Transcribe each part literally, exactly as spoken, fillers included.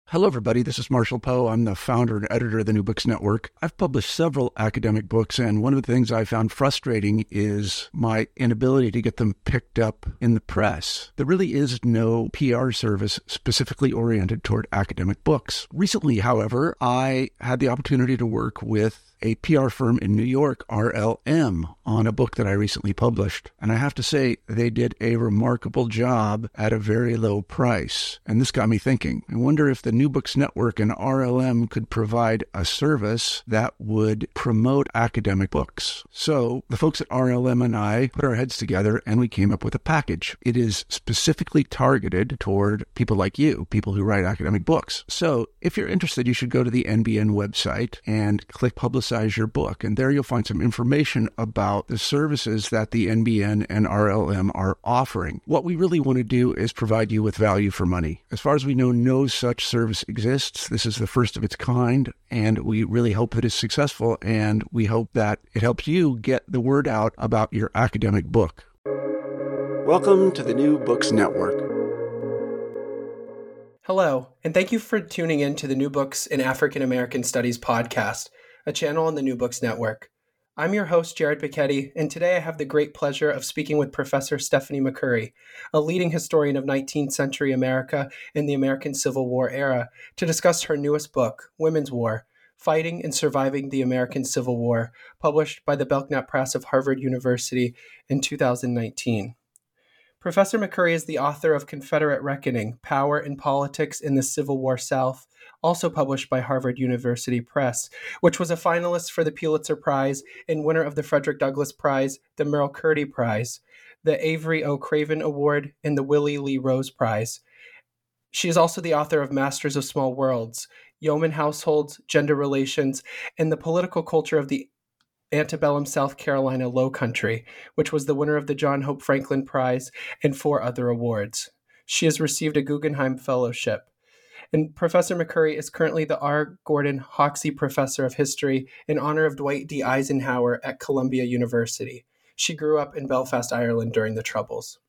Hello, everybody. This is Marshall Poe. I'm the founder and editor of the New Books Network. I've published several academic books, and one of the things I found frustrating is my inability to get them picked up in the press. There really is no P R service specifically oriented toward academic books. Recently, however, I had the opportunity to work with a P R firm in New York, R L M, on a book that I recently published. And I have to say, they did a remarkable job at a very low price. And this got me thinking. I wonder if the New Books Network and R L M could provide a service that would promote academic books. So the folks at R L M and I put our heads together and we came up with a package. It is specifically targeted toward people like you, people who write academic books. So if you're interested, you should go to the N B N website and click Publicize your book. And there you'll find some information about the services that the N B N and R L M are offering. What we really want to do is provide you with value for money. As far as we know, no such service exists. This is the first of its kind, and we really hope that it's successful, and we hope that it helps you get the word out about your academic book. Welcome to the New Books Network. Hello, and thank you for tuning in to the New Books in African American Studies podcast, a channel on the New Books Network. I'm your host, Jared Piketty, and today I have the great pleasure of speaking with Professor Stephanie McCurry, a leading historian of nineteenth century America and the American Civil War era, to discuss her newest book, Women's War, Fighting and Surviving the American Civil War, published by the Belknap Press of Harvard University in two thousand nineteen. Professor McCurry is the author of Confederate Reckoning, Power and Politics in the Civil War South, also published by Harvard University Press, which was a finalist for the Pulitzer Prize and winner of the Frederick Douglass Prize, the Merrill Curdy Prize, the Avery O. Craven Award, and the Willie Lee Rose Prize. She is also the author of Masters of Small Worlds, Yeoman Households, Gender Relations, and the Political Culture of the Antebellum South Carolina Low Country, which was the winner of the John Hope Franklin Prize and four other awards. She has received a Guggenheim Fellowship. And Professor McCurry is currently the R. Gordon Hoxie Professor of History in honor of Dwight D. Eisenhower at Columbia University. She grew up in Belfast, Ireland during the Troubles.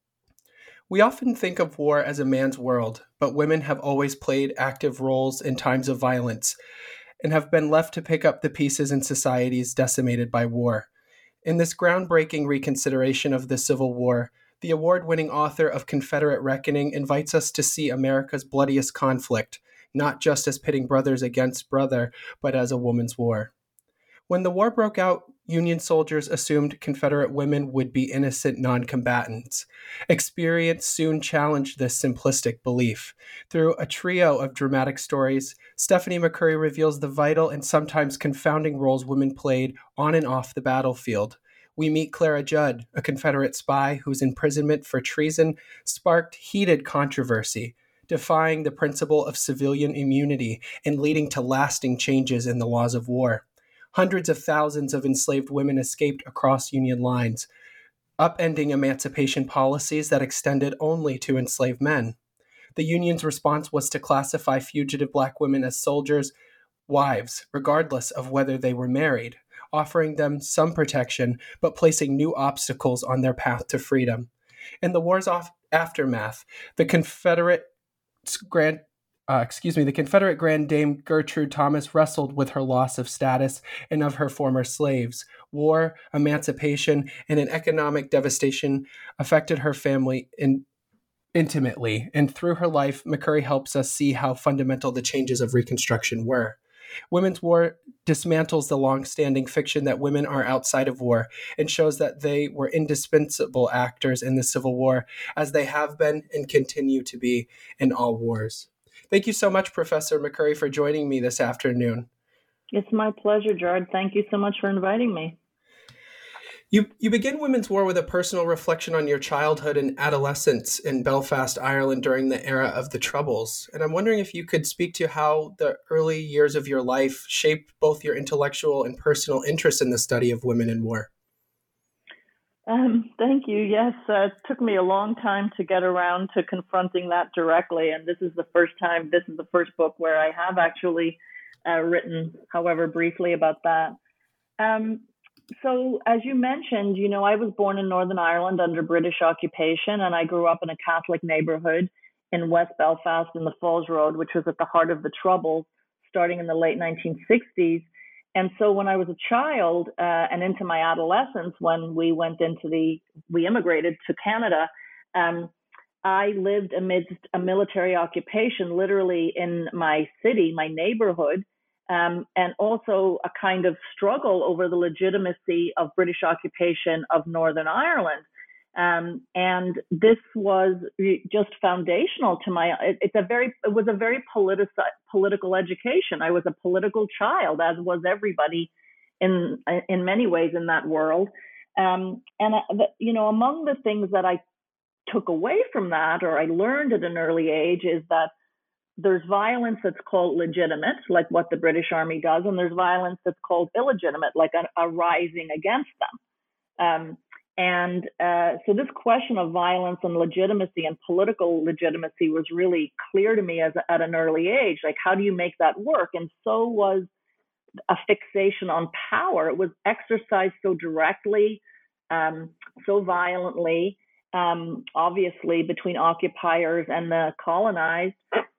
We often think of war as a man's world, but women have always played active roles in times of violence and have been left to pick up the pieces in societies decimated by war. In this groundbreaking reconsideration of the Civil War, the award-winning author of Confederate Reckoning invites us to see America's bloodiest conflict, not just as pitting brothers against brother, but as a woman's war. When the war broke out, Union soldiers assumed Confederate women would be innocent non-combatants. Experience soon challenged this simplistic belief. Through a trio of dramatic stories, Stephanie McCurry reveals the vital and sometimes confounding roles women played on and off the battlefield. We meet Clara Judd, a Confederate spy whose imprisonment for treason sparked heated controversy, defying the principle of civilian immunity and leading to lasting changes in the laws of war. Hundreds of thousands of enslaved women escaped across Union lines, upending emancipation policies that extended only to enslaved men. The Union's response was to classify fugitive black women as soldiers' wives, regardless of whether they were married, offering them some protection, but placing new obstacles on their path to freedom. In the war's off- aftermath, the Confederate Grand Uh, excuse me, the Confederate Grand Dame Gertrude Thomas wrestled with her loss of status and of her former slaves. War, emancipation, and an economic devastation affected her family in, intimately, and through her life, McCurry helps us see how fundamental the changes of Reconstruction were. Women's War dismantles the long-standing fiction that women are outside of war and shows that they were indispensable actors in the Civil War, as they have been and continue to be in all wars. Thank you so much, Professor McCurry, for joining me this afternoon. It's my pleasure, Jared. Thank you so much for inviting me. You you begin Women's War with a personal reflection on your childhood and adolescence in Belfast, Ireland during the era of the Troubles. And I'm wondering if you could speak to how the early years of your life shaped both your intellectual and personal interest in the study of women in war. Um, thank you. Yes, uh, it took me a long time to get around to confronting that directly. And this is the first time, this is the first book where I have actually uh, written, however briefly, about that. Um, So as you mentioned, you know, I was born in Northern Ireland under British occupation, and I grew up in a Catholic neighborhood in West Belfast in the Falls Road, which was at the heart of the Troubles, starting in the late nineteen sixties. And so when I was a child uh, and into my adolescence, when we went into the, we immigrated to Canada, um, I lived amidst a military occupation, literally in my city, my neighborhood, um, and also a kind of struggle over the legitimacy of British occupation of Northern Ireland. Um, and this was just foundational to my, it, it's a very, it was a very politi- political education. I was a political child, as was everybody in, in many ways in that world. Um, and, uh, you know, among the things that I took away from that, or I learned at an early age, is that there's violence that's called legitimate, like what the British Army does, and there's violence that's called illegitimate, like a, a rising against them. Um, and uh, so this question of violence and legitimacy and political legitimacy was really clear to me as a, at an early age. Like, how do you make that work? And so was a fixation on power. It was exercised so directly, um, so violently, um, obviously between occupiers and the colonized.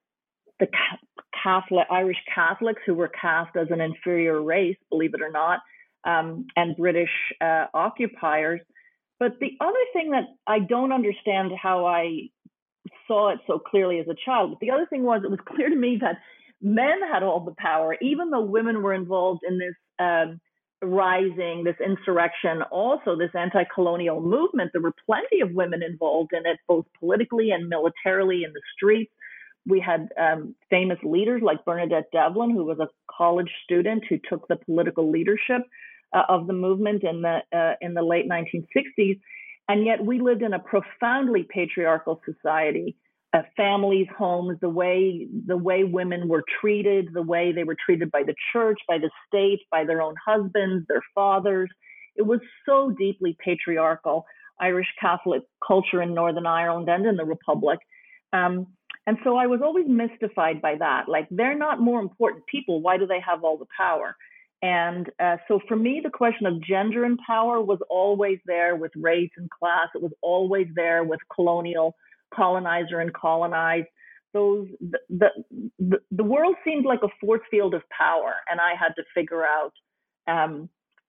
The Catholic, Irish Catholics, who were cast as an inferior race, believe it or not, um, and British uh, occupiers. But the other thing that I don't understand how I saw it so clearly as a child, but the other thing was, it was clear to me that men had all the power, even though women were involved in this um, rising, this insurrection, also this anti-colonial movement. There were plenty of women involved in it, both politically and militarily in the streets. We had um, famous leaders like Bernadette Devlin, who was a college student who took the political leadership uh, of the movement in the uh, in the late nineteen sixties. And yet we lived in a profoundly patriarchal society. Uh, families, homes, the way the way women were treated, the way they were treated by the church, by the state, by their own husbands, their fathers. It was so deeply patriarchal, Irish Catholic culture in Northern Ireland and in the Republic. Um, And so I was always mystified by that. Like, they're not more important people. Why do they have all the power? And uh, so for me, the question of gender and power was always there with race and class. It was always there with colonial, colonizer and colonized. Those the the, the, the world seemed like a force field of power, and I had to figure out um,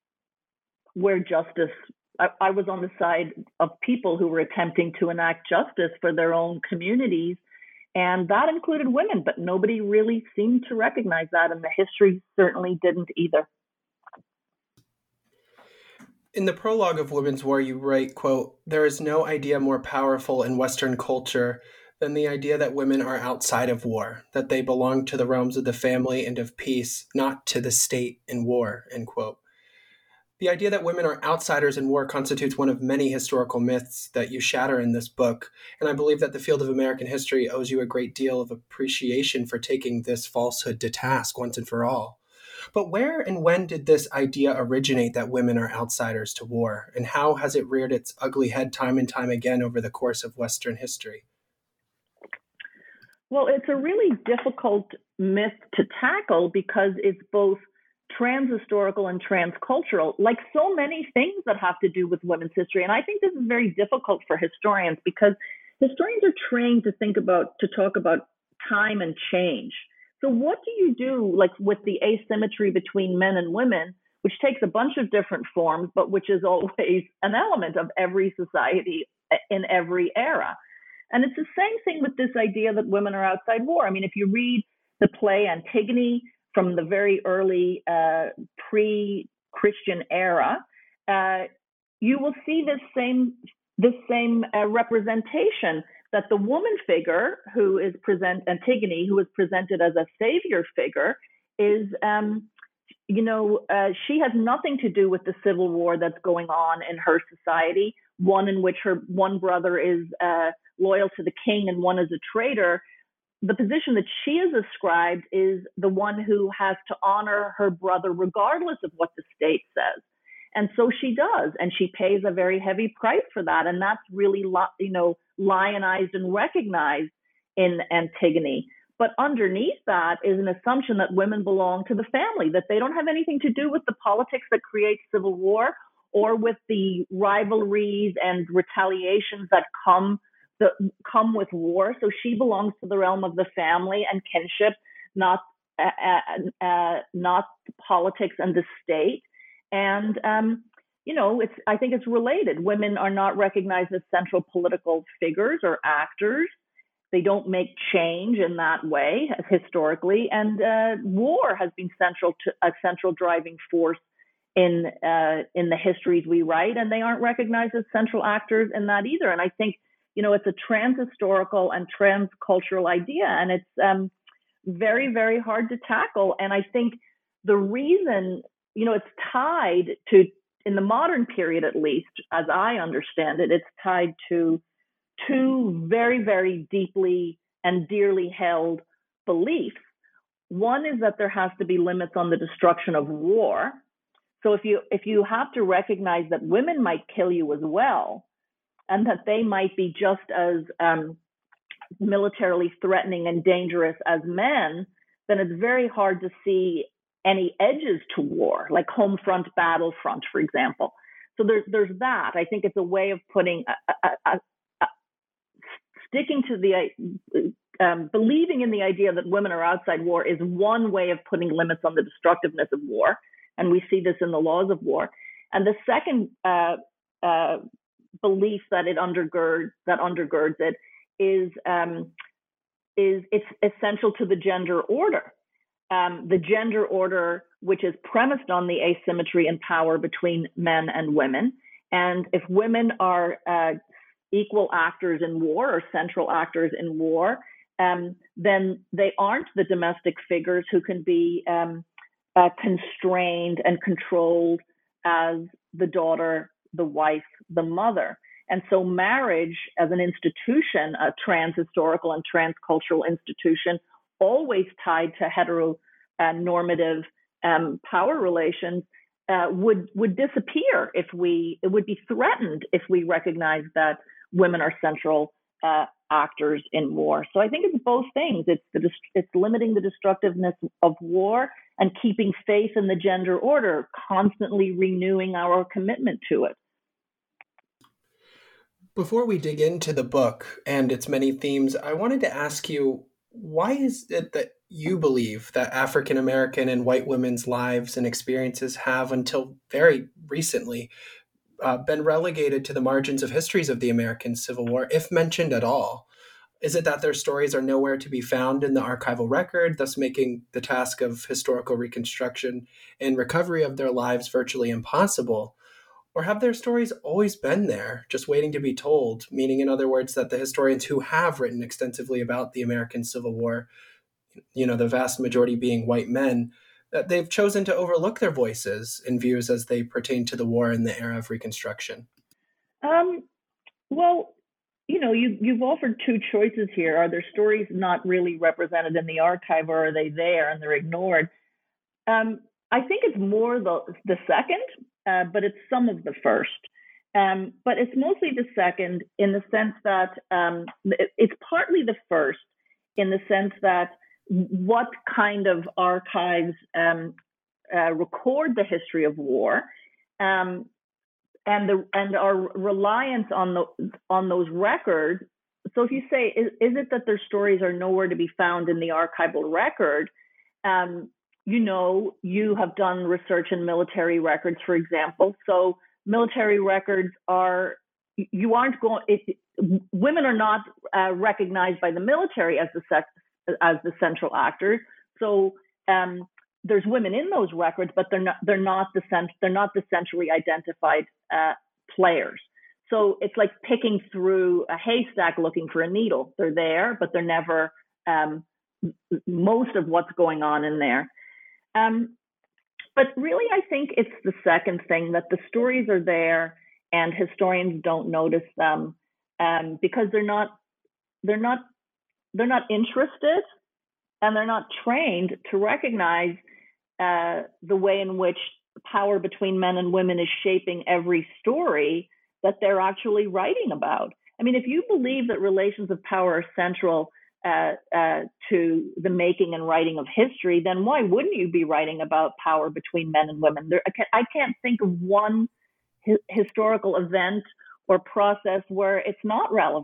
where justice. I, I was on the side of people who were attempting to enact justice for their own communities. And that included women, but nobody really seemed to recognize that, and the history certainly didn't either. In the prologue of Women's War, you write, quote, "There is no idea more powerful in Western culture than the idea that women are outside of war, that they belong to the realms of the family and of peace, not to the state in war," end quote. The idea that women are outsiders in war constitutes one of many historical myths that you shatter in this book, and I believe that the field of American history owes you a great deal of appreciation for taking this falsehood to task once and for all. But where and when did this idea originate that women are outsiders to war, and how has it reared its ugly head time and time again over the course of Western history? Well, it's a really difficult myth to tackle because it's both trans-historical and transcultural, like so many things that have to do with women's history. And I think this is very difficult for historians because historians are trained to think about, to talk about time and change. So what do you do, like, with the asymmetry between men and women, which takes a bunch of different forms, but which is always an element of every society in every era? And it's the same thing with this idea that women are outside war. I mean, if you read the play Antigone from the very early uh, pre-Christian era, uh, you will see this same this same uh, representation that the woman figure who is present Antigone, who is presented as a savior figure, is um, you know uh, she has nothing to do with the civil war that's going on in her society. One in which her one brother is uh, loyal to the king and one is a traitor. The position that she is ascribed is the one who has to honor her brother regardless of what the state says. And so she does, and she pays a very heavy price for that. And that's really, you know, lionized and recognized in Antigone. But underneath that is an assumption that women belong to the family, that they don't have anything to do with the politics that creates civil war or with the rivalries and retaliations that come the, come with war. So she belongs to the realm of the family and kinship, not uh, uh, not politics and the state. And um, you know, it's I think it's related. Women are not recognized as central political figures or actors. They don't make change in that way historically, and uh, war has been central to a central driving force in uh, in the histories we write, and they aren't recognized as central actors in that either. And I think, you know, it's a trans-historical and trans-cultural idea, and it's um, very, very hard to tackle. And I think the reason, you know, it's tied to, in the modern period at least, as I understand it, it's tied to two very, very deeply and dearly held beliefs. One is that there has to be limits on the destruction of war. So if you if you have to recognize that women might kill you as well, and that they might be just as um, militarily threatening and dangerous as men, then it's very hard to see any edges to war, like home front, battlefront, for example. So there's there's that. I think it's a way of putting a, a, a, sticking to the, um, believing in the idea that women are outside war is one way of putting limits on the destructiveness of war. And we see this in the laws of war. And the second uh, uh, belief that it undergirds, that undergirds it is, um, is it's essential to the gender order. Um, the gender order, which is premised on the asymmetry in power between men and women. And if women are uh, equal actors in war or central actors in war, um, then they aren't the domestic figures who can be um, uh, constrained and controlled as the daughter, the wife, the mother. And so marriage as an institution, a trans-historical and trans-cultural institution, always tied to heteronormative um, power relations, uh, would would disappear if we, it would be threatened if we recognize that women are central uh, actors in war. So I think it's both things. It's the it's limiting the destructiveness of war and keeping faith in the gender order, constantly renewing our commitment to it. Before we dig into the book and its many themes, I wanted to ask you, why is it that you believe that African American and white women's lives and experiences have, until very recently, uh, been relegated to the margins of histories of the American Civil War, if mentioned at all? Is it that their stories are nowhere to be found in the archival record, thus making the task of historical reconstruction and recovery of their lives virtually impossible? Or have their stories always been there, just waiting to be told? Meaning, in other words, that the historians who have written extensively about the American Civil War, you know, the vast majority being white men, that they've chosen to overlook their voices and views as they pertain to the war in the era of Reconstruction? Um, well, you know, you, you've offered two choices here. Are their stories not really represented in the archive, or are they there and they're ignored? Um, I think it's more the, the second. Uh, but it's some of the first. Um, but it's mostly the second, in the sense that um, it, it's partly the first, in the sense that what kind of archives um, uh, record the history of war, um, and the and our reliance on the on those records. So if you say, is, is it that their stories are nowhere to be found in the archival record? Um, You know, you have done research in military records, for example. So military records are, you aren't going, it, women are not uh, recognized by the military as the sex, as the central actors. So um, there's women in those records, but they're not, they're not the cent, they're not the centrally identified uh, players. So it's like picking through a haystack looking for a needle. They're there, but they're never um, most of what's going on in there. Um, but really, I think it's the second thing, that the stories are there and historians don't notice them um, because they're not, they're not, they're not interested, and they're not trained to recognize uh, the way in which power between men and women is shaping every story that they're actually writing about. I mean, if you believe that relations of power are central Uh, uh, to the making and writing of history, then why wouldn't you be writing about power between men and women? There, I, can't, I can't think of one hi- historical event or process where it's not relevant.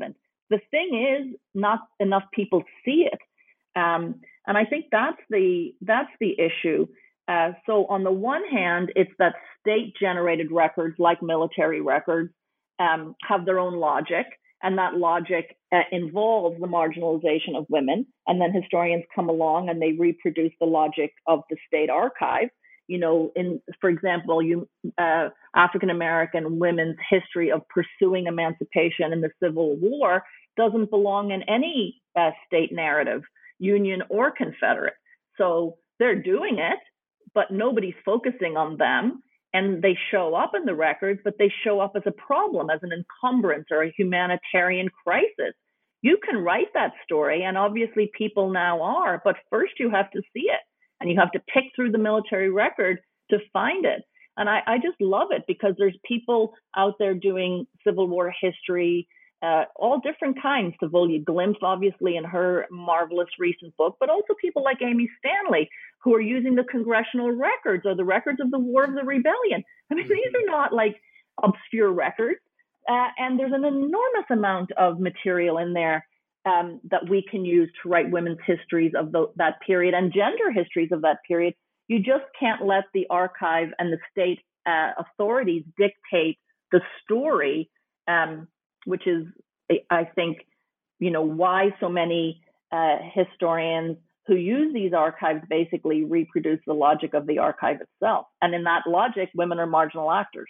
the thing is, not enough people see it. Um, and I think that's the that's the issue. Uh, so on the one hand, it's that state-generated records, like military records, um, have their own logic, and that logic uh, involves the marginalization of women. And then historians come along and they reproduce the logic of the state archive. You know, in, for example, you, uh, African-American women's history of pursuing emancipation in the Civil War doesn't belong in any uh, state narrative, Union or Confederate. So they're doing it, but nobody's focusing on them. And they show up in the records, but they show up as a problem, as an encumbrance or a humanitarian crisis. You can write that story, and obviously people now are, but first you have to see it. And you have to pick through the military record to find it. And I, I just love it because there's people out there doing Civil War history, uh, all different kinds. Savolia Glimpse, obviously, in her marvelous recent book, but also people like Amy Stanley, who are using the congressional records or the records of the War of the Rebellion. I mean, these are not like obscure records. Uh, and there's an enormous amount of material in there Um, that we can use to write women's histories of the, that period and gender histories of that period. You just can't let the archive and the state uh, authorities dictate the story, um, which is, I think, you know, why so many uh, historians who use these archives basically reproduce the logic of the archive itself. And in that logic, women are marginal actors.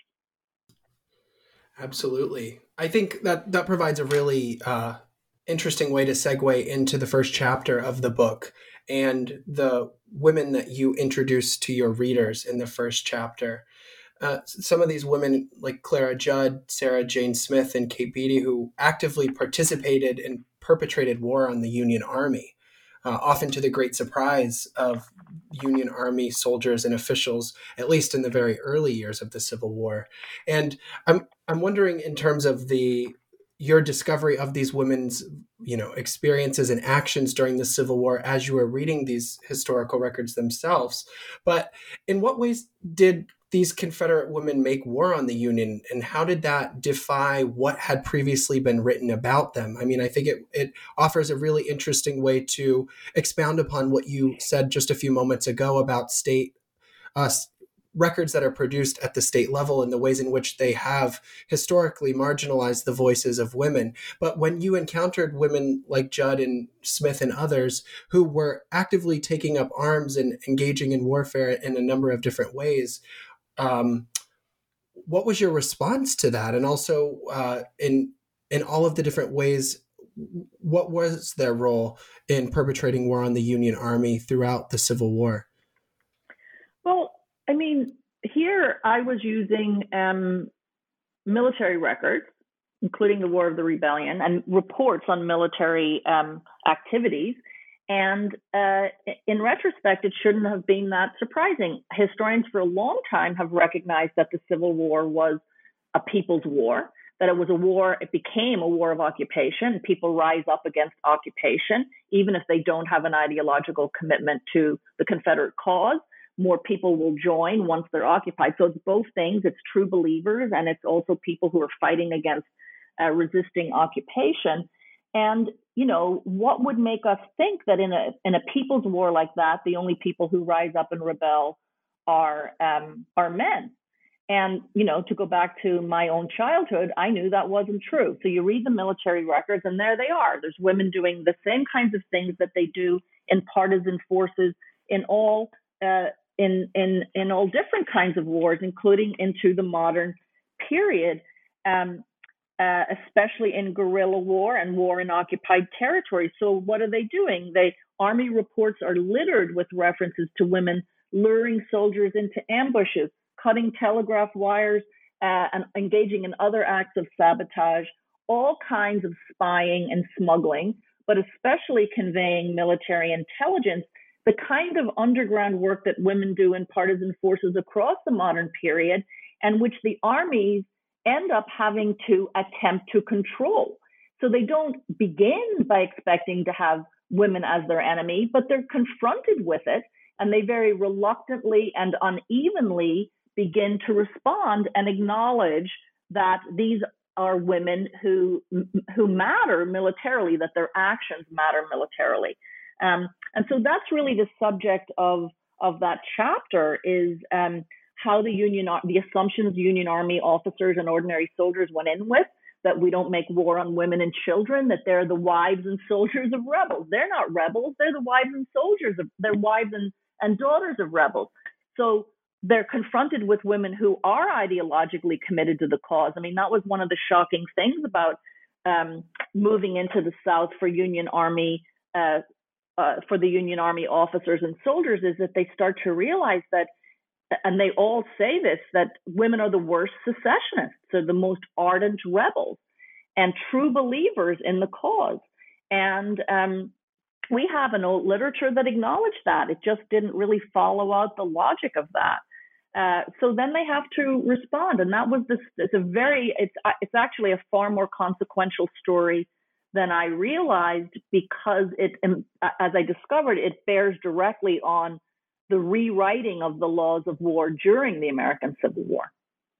Absolutely. I think that that provides a really uh, interesting way to segue into the first chapter of the book and the women that you introduce to your readers in the first chapter. Uh, some of these women, like Clara Judd, Sarah Jane Smith, and Kate Beatty, who actively participated and perpetrated war on the Union Army, uh, often to the great surprise of Union Army soldiers and officials, at least in the very early years of the Civil War. And I'm I'm wondering, in terms of the your discovery of these women's, you know, experiences and actions during the Civil War as you were reading these historical records themselves. But in what ways did these Confederate women make war on the Union, and how did that defy what had previously been written about them? I mean, I think it, it offers a really interesting way to expound upon what you said just a few moments ago about state uh, records that are produced at the state level and the ways in which they have historically marginalized the voices of women. But when you encountered women like Judd and Smith and others who were actively taking up arms and engaging in warfare in a number of different ways, um, what was your response to that? And also uh, in in all of the different ways, what was their role in perpetrating war on the Union Army throughout the Civil War? Well, I mean, here I was using um, military records, including the War of the Rebellion, and reports on military um, activities. And uh, in retrospect, it shouldn't have been that surprising. Historians for a long time have recognized that the Civil War was a people's war, that it was a war, it became a war of occupation. People rise up against occupation, even if they don't have an ideological commitment to the Confederate cause. More people will join once they're occupied. So it's both things. It's true believers, and it's also people who are fighting against uh, resisting occupation. And, you know, what would make us think that in a in a people's war like that, the only people who rise up and rebel are um, are men? And, you know, to go back to my own childhood, I knew that wasn't true. So you read the military records, and there they are. There's women doing the same kinds of things that they do in partisan forces in all uh, in in in all different kinds of wars, including into the modern period. Um, Uh, especially in guerrilla war and war in occupied territories. So what are they doing? They army reports are littered with references to women luring soldiers into ambushes, cutting telegraph wires, uh, and engaging in other acts of sabotage, all kinds of spying and smuggling, but especially conveying military intelligence, the kind of underground work that women do in partisan forces across the modern period, and which the armies end up having to attempt to control. So they don't begin by expecting to have women as their enemy, but they're confronted with it, and they very reluctantly and unevenly begin to respond and acknowledge that these are women who who matter militarily, that their actions matter militarily. Um, and so that's really the subject of, of that chapter is um, how the Union, the assumptions Union Army officers and ordinary soldiers went in with, that we don't make war on women and children, that they're the wives and soldiers of rebels. They're not rebels, they're the wives and soldiers of, they're wives and, and daughters of rebels. So they're confronted with women who are ideologically committed to the cause. I mean, that was one of the shocking things about um, moving into the South for Union Army, uh, uh, for the Union Army officers and soldiers, is that they start to realize that, and they all say this, that women are the worst secessionists, they're the most ardent rebels and true believers in the cause. And um, we have an old literature that acknowledged that. It just didn't really follow out the logic of that. Uh, so then they have to respond, and that was this. It's a very. It's it's actually a far more consequential story than I realized, because it, as I discovered, it bears directly on the rewriting of the laws of war during the American Civil War.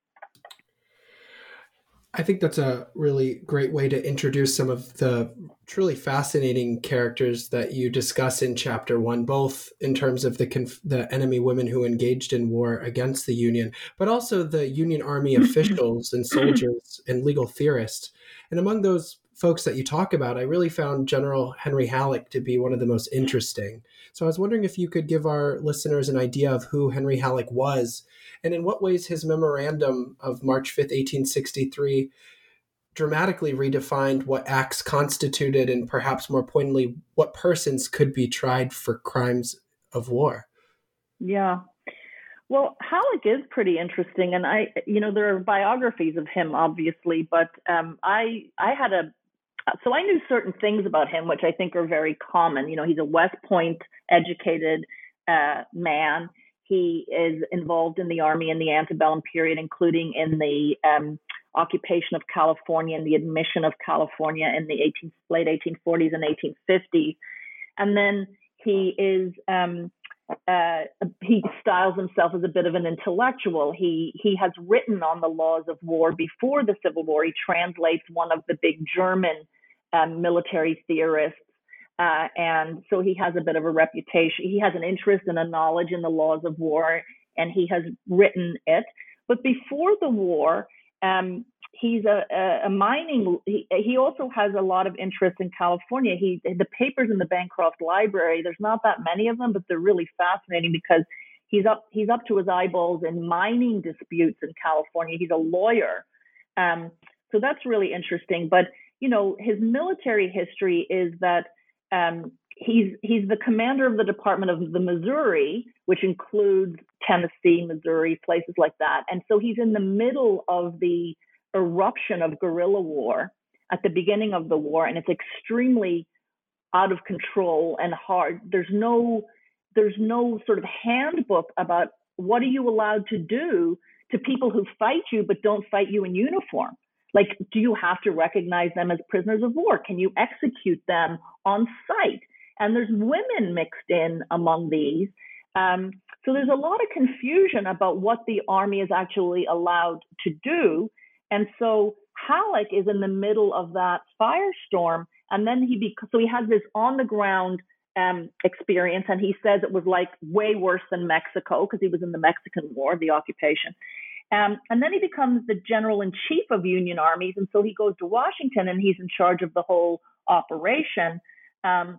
I think that's a really great way to introduce some of the truly fascinating characters that you discuss in chapter one, both in terms of the conf- the enemy women who engaged in war against the Union, but also the Union Army officials and soldiers and legal theorists. And among those folks that you talk about, I really found General Henry Halleck to be one of the most interesting. So I was wondering if you could give our listeners an idea of who Henry Halleck was, and in what ways his memorandum of March fifth, eighteen sixty-three dramatically redefined what acts constituted, and perhaps more pointedly, what persons could be tried for crimes of war. Yeah. Well, Halleck is pretty interesting. And I, you know, there are biographies of him, obviously, but um, I, I had a, so I knew certain things about him, which I think are very common. You know, he's a West Point educated uh, man. He is involved in the Army in the antebellum period, including in the um, occupation of California and the admission of California in the eighteen, late eighteen forties and eighteen fifties. And then he is, um, uh, he styles himself as a bit of an intellectual. He, he has written on the laws of war before the Civil War. He translates one of the big German um, military theorists. Uh, and so he has a bit of a reputation. He has an interest and a knowledge in the laws of war, and he has written it. But before the war, um, he's a, a, a mining. He, he also has a lot of interest in California. He the papers in the Bancroft Library. There's not that many of them, but they're really fascinating because he's up he's up to his eyeballs in mining disputes in California. He's a lawyer, um, so that's really interesting. But you know, his military history is that. Um, he's he's the commander of the Department of the Missouri, which includes Tennessee, Missouri, places like that. And so he's in the middle of the eruption of guerrilla war at the beginning of the war, and it's extremely out of control and hard. There's no there's no sort of handbook about what are you allowed to do to people who fight you but don't fight you in uniform. Like, do you have to recognize them as prisoners of war? Can you execute them on site? And there's women mixed in among these. Um, so there's a lot of confusion about what the Army is actually allowed to do. And so Halleck is in the middle of that firestorm. And then he, be- so he has this on the ground um, experience. And he says it was like way worse than Mexico because he was in the Mexican War, the occupation. Um, and then he becomes the general-in-chief of Union armies. And so he goes to Washington and he's in charge of the whole operation. Um,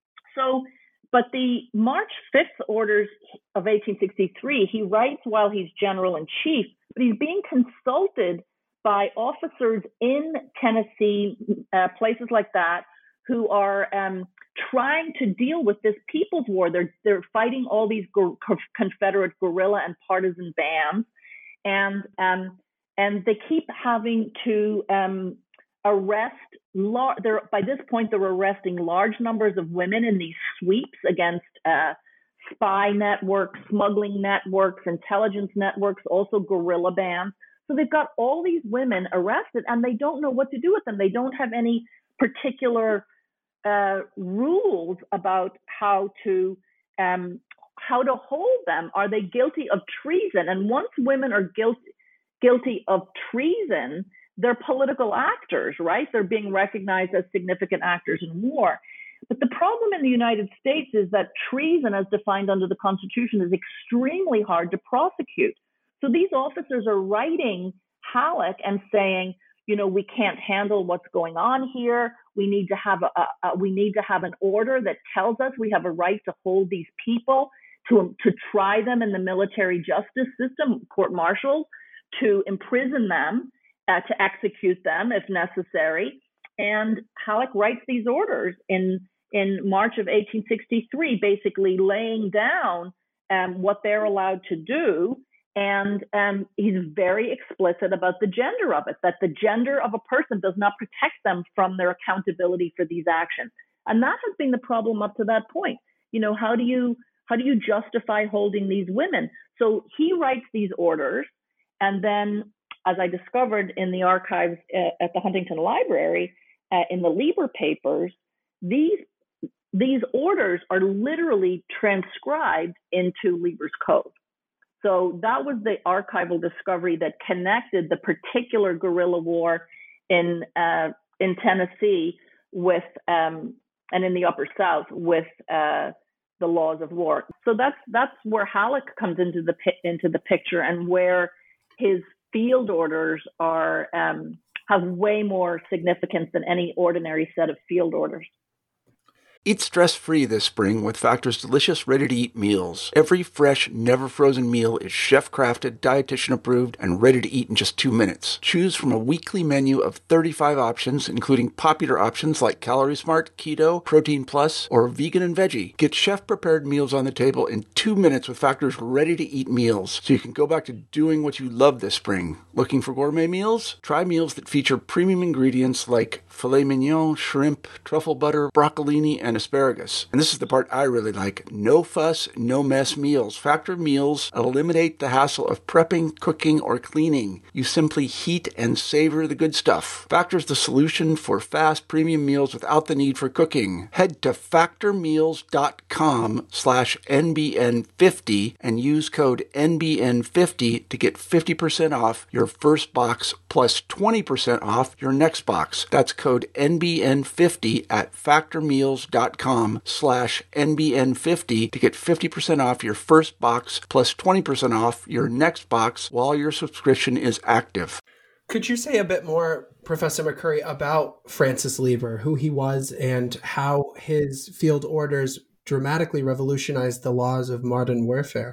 so, but the March fifth orders of eighteen sixty-three, he writes while he's general-in-chief, but he's being consulted by officers in Tennessee, uh, places like that, who are um, trying to deal with this people's war. They're, they're fighting all these go- Confederate guerrilla and partisan bands. And um, and they keep having to um, arrest. Lar- they're, by this point, they're arresting large numbers of women in these sweeps against uh, spy networks, smuggling networks, intelligence networks, also guerrilla bands. So they've got all these women arrested, and they don't know what to do with them. They don't have any particular uh, rules about how to. Um, how to hold them. Are they guilty of treason? And once women are guilty guilty of treason, they're political actors, right? They're being recognized as significant actors in war. But the problem in the United States is that treason, as defined under the Constitution, is extremely hard to prosecute. So these officers are writing Halleck and saying, you know, we can't handle what's going on here. We need to have a, a we need to have an order that tells us we have a right to hold these people, to to try them in the military justice system, court martials, to imprison them, uh, to execute them if necessary. And Halleck writes these orders in in March of eighteen sixty-three, basically laying down um, what they're allowed to do. And um, he's very explicit about the gender of it, that the gender of a person does not protect them from their accountability for these actions. And that has been the problem up to that point. You know, how do you how do you justify holding these women? So he writes these orders, and then, as I discovered in the archives uh, at the Huntington Library, uh, in the Lieber papers, these these orders are literally transcribed into Lieber's code. So that was the archival discovery that connected the particular guerrilla war in uh, in Tennessee with um, and in the Upper South with uh, the laws of war. So that's that's where Halleck comes into the into the picture, and where his field orders are um, have way more significance than any ordinary set of field orders. Eat stress-free this spring with Factor's delicious, ready-to-eat meals. Every fresh, never-frozen meal is chef-crafted, dietitian-approved, and ready to eat in just two minutes. Choose from a weekly menu of thirty-five options, including popular options like Calorie Smart, Keto, Protein Plus, or Vegan and Veggie. Get chef-prepared meals on the table in two minutes with Factor's ready-to-eat meals, so you can go back to doing what you love this spring. Looking for gourmet meals? Try meals that feature premium ingredients like filet mignon, shrimp, truffle butter, broccolini, and asparagus. And this is the part I really like. No fuss, no mess meals. Factor meals eliminate the hassle of prepping, cooking, or cleaning. You simply heat and savor the good stuff. Factor's the solution for fast premium meals without the need for cooking. Head to factormeals.com slash NBN50 and use code N B N fifty to get fifty percent off your first box plus twenty percent off your next box. That's code N B N fifty at factormeals.com slash N B N fifty to get fifty percent off your first box plus twenty percent off your next box while your subscription is active. Could you say a bit more, Professor McCurry, about Francis Lieber, who he was, and how his field orders dramatically revolutionized the laws of modern warfare?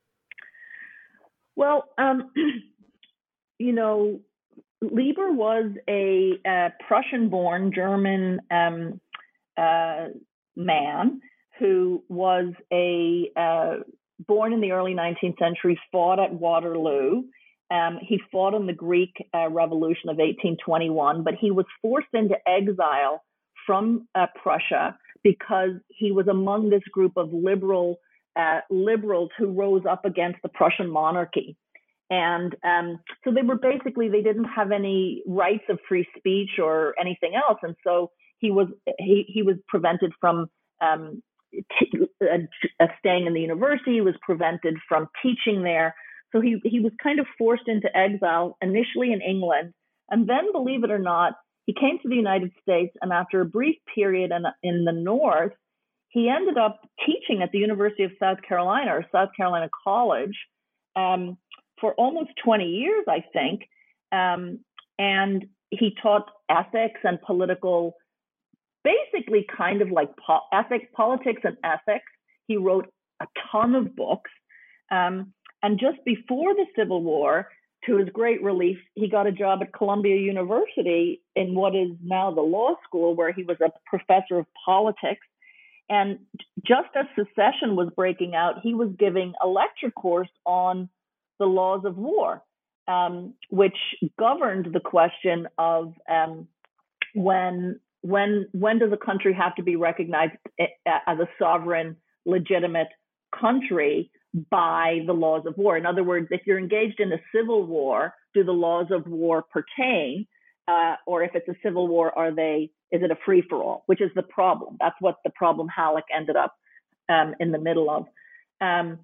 Well, um, you know, Lieber was a uh, Prussian-born German um, uh, man who was a uh, born in the early nineteenth century, fought at Waterloo. Um, he fought in the Greek uh, Revolution of eighteen twenty-one, but he was forced into exile from uh, Prussia because he was among this group of liberal uh, liberals who rose up against the Prussian monarchy. And um, so they were basically, they didn't have any rights of free speech or anything else. And so he was he, he was prevented from um, t- uh, staying in the university. He was prevented from teaching there. So he, he was kind of forced into exile, initially in England. And then, believe it or not, he came to the United States. And after a brief period in, in the North, he ended up teaching at the University of South Carolina, or South Carolina College, um, for almost twenty years, I think. Um, and he taught ethics and political, basically kind of like po- ethics, politics and ethics. He wrote a ton of books. Um, and just before the Civil War, to his great relief, he got a job at Columbia University in what is now the law school, where he was a professor of politics. And just as secession was breaking out, he was giving a lecture course on the laws of war, um, which governed the question of um, when when when does a country have to be recognized as a sovereign, legitimate country by the laws of war. In other words, if you're engaged in a civil war, do the laws of war pertain? Uh, or if it's a civil war, are they? Is it a free-for-all? Which is the problem. That's what the problem Halleck ended up um, in the middle of. Um,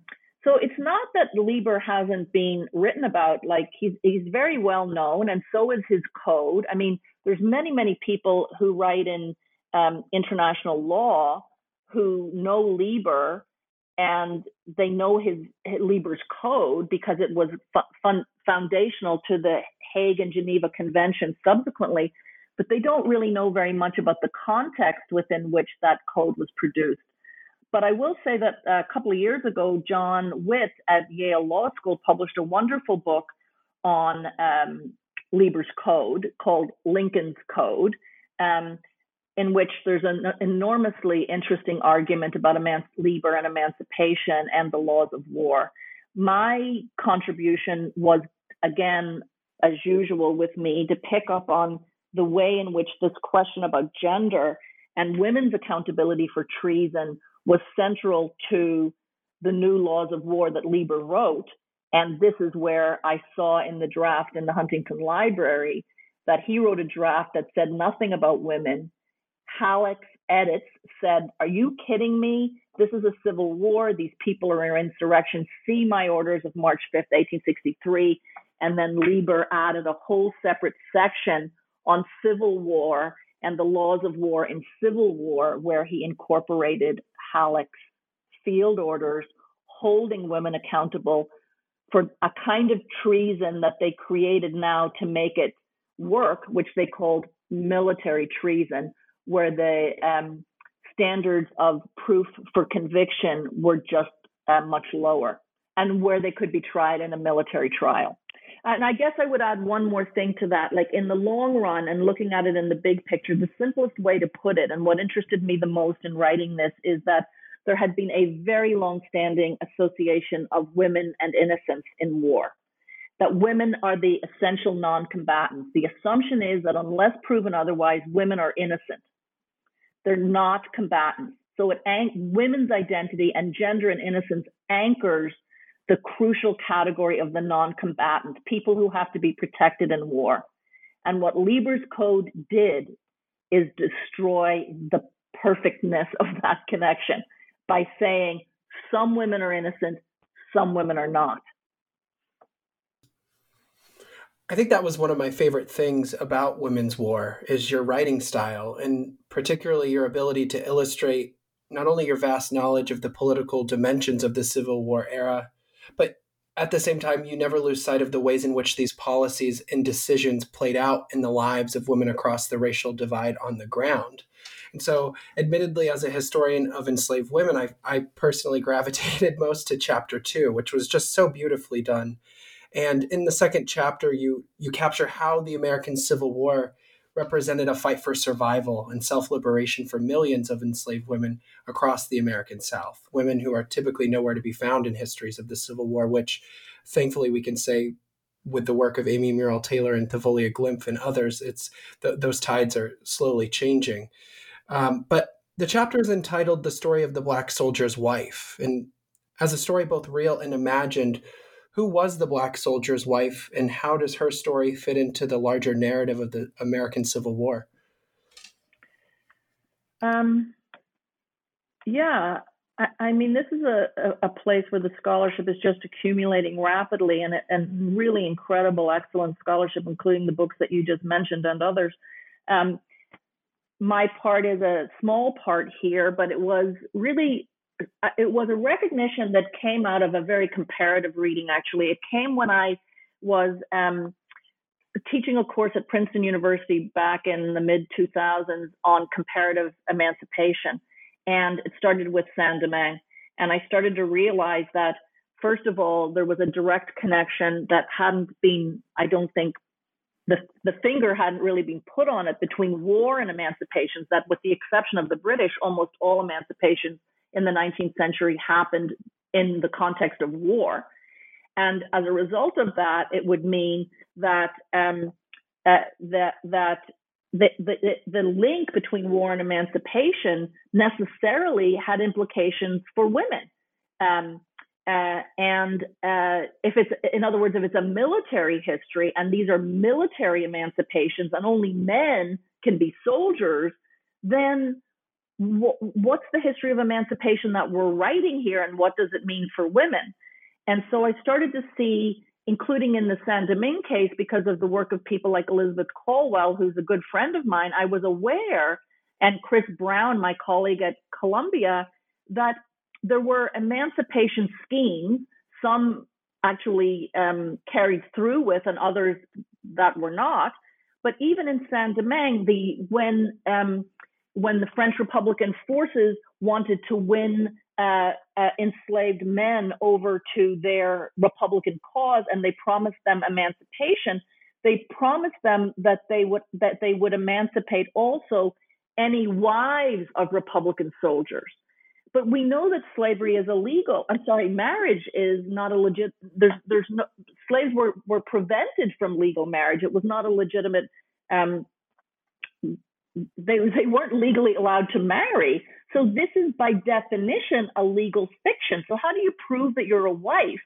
So it's not that Lieber hasn't been written about. Like he's he's very well known, and so is his code. I mean, there's many many people who write in um, international law who know Lieber, and they know his, his Lieber's code because it was fu- fun, foundational to the Hague and Geneva Convention subsequently. But they don't really know very much about the context within which that code was produced. But I will say that a couple of years ago, John Witt at Yale Law School published a wonderful book on um, Lieber's code called Lincoln's Code, um, in which there's an enormously interesting argument about emanci- Lieber and emancipation and the laws of war. My contribution was, again, as usual with me, to pick up on the way in which this question about gender and women's accountability for treason was central to the new laws of war that Lieber wrote. And this is where I saw in the draft in the Huntington Library that he wrote a draft that said nothing about women. Halleck's edits said, are you kidding me? This is a civil war. These people are in insurrection. See my orders of March fifth, eighteen sixty-three. And then Lieber added a whole separate section on civil war and the laws of war in civil war, where he incorporated Halleck's field orders, holding women accountable for a kind of treason that they created now to make it work, which they called military treason, where the um, standards of proof for conviction were just uh, much lower, and where they could be tried in a military trial. And I guess I would add one more thing to that. Like in the long run and looking at it in the big picture, the simplest way to put it, and what interested me the most in writing this, is that there had been a very long-standing association of women and innocence in war, that women are the essential non-combatants. The assumption is that unless proven otherwise, women are innocent. They're not combatants. So it women's identity and gender and innocence anchors the crucial category of the non-combatant, people who have to be protected in war. And what Lieber's code did is destroy the perfectness of that connection by saying some women are innocent, some women are not. I think that was one of my favorite things about Women's War is your writing style, and particularly your ability to illustrate not only your vast knowledge of the political dimensions of the Civil War era, but at the same time, you never lose sight of the ways in which these policies and decisions played out in the lives of women across the racial divide on the ground. And so, admittedly, as a historian of enslaved women, I, I personally gravitated most to chapter two, which was just so beautifully done. And in the second chapter, you you capture how the American Civil War represented a fight for survival and self-liberation for millions of enslaved women across the American South, women who are typically nowhere to be found in histories of the Civil War, which thankfully we can say with the work of Amy Muriel Taylor and Thavolia Glimpf and others, it's th- those tides are slowly changing. Um, but the chapter is entitled The Story of the Black Soldier's Wife. And as a story both real and imagined, who was the Black soldier's wife, and how does her story fit into the larger narrative of the American Civil War? Um, yeah, I, I mean, this is a, a place where the scholarship is just accumulating rapidly, and, and really incredible, excellent scholarship, including the books that you just mentioned and others. Um, my part is a small part here, but it was really It was a recognition that came out of a very comparative reading, actually. It came when I was um, teaching a course at Princeton University back in the mid two thousands on comparative emancipation. And it started with Saint-Domingue. And I started to realize that, first of all, there was a direct connection that hadn't been, I don't think, the, the finger hadn't really been put on it between war and emancipations, that with the exception of the British, almost all emancipations in the nineteenth century happened in the context of war. And as a result of that, it would mean that um, uh, that that the, the the link between war and emancipation necessarily had implications for women. Um, uh, and uh, if it's, in other words, if it's a military history and these are military emancipations and only men can be soldiers, then what's the history of emancipation that we're writing here, and what does it mean for women? And so I started to see, including in the Saint-Domingue case, because of the work of people like Elizabeth Colwell, who's a good friend of mine, I was aware, and Chris Brown, my colleague at Columbia, that there were emancipation schemes, some actually um, carried through with and others that were not. But even in Saint-Domingue, the when um, when the French Republican forces wanted to win uh, uh, enslaved men over to their Republican cause, and they promised them emancipation, they promised them that they would that they would emancipate also any wives of Republican soldiers. But we know that slavery is illegal. I'm sorry, marriage is not a legit. There's, there's no slaves were were prevented from legal marriage. It was not a legitimate. Um, they they weren't legally allowed to marry. So this is by definition a legal fiction. So how do you prove that you're a wife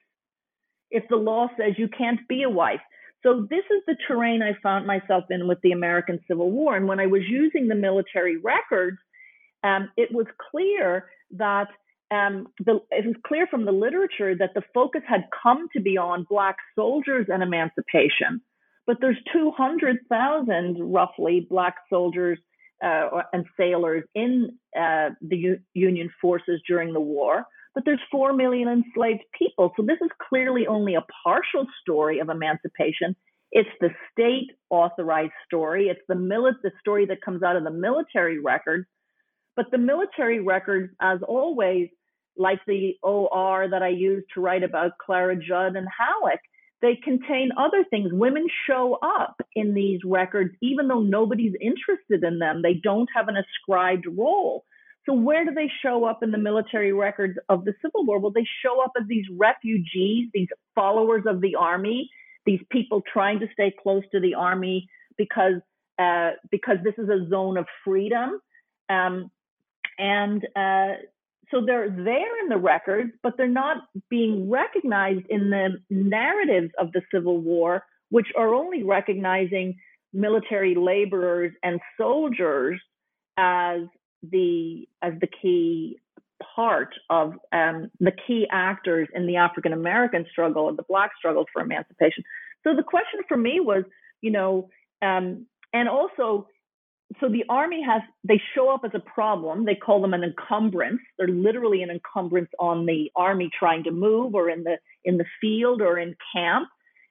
if the law says you can't be a wife? So this is the terrain I found myself in with the American Civil War. And when I was using the military records, um, it was clear that um, the, it was clear from the literature that the focus had come to be on Black soldiers and emancipation. But there's two hundred thousand roughly Black soldiers uh, and sailors in uh, the U- Union forces during the war. But there's four million enslaved people. So this is clearly only a partial story of emancipation. It's the state authorized story. It's the, mili- the story that comes out of the military records. But the military records, as always, like the O R that I used to write about Clara Judd and Halleck, they contain other things. Women show up in these records, even though nobody's interested in them. They don't have an ascribed role. So where do they show up in the military records of the Civil War? Well, they show up as these refugees, these followers of the army, these people trying to stay close to the army because uh, because this is a zone of freedom. Um, and uh, so they're there in the records, but they're not being recognized in the narratives of the Civil War, which are only recognizing military laborers and soldiers as the as the key part of um, the key actors in the African American struggle and the Black struggle for emancipation. So the question for me was, you know, um, and also, so the army has, they show up as a problem. They call them an encumbrance. They're literally an encumbrance on the army trying to move or in the in the field or in camp.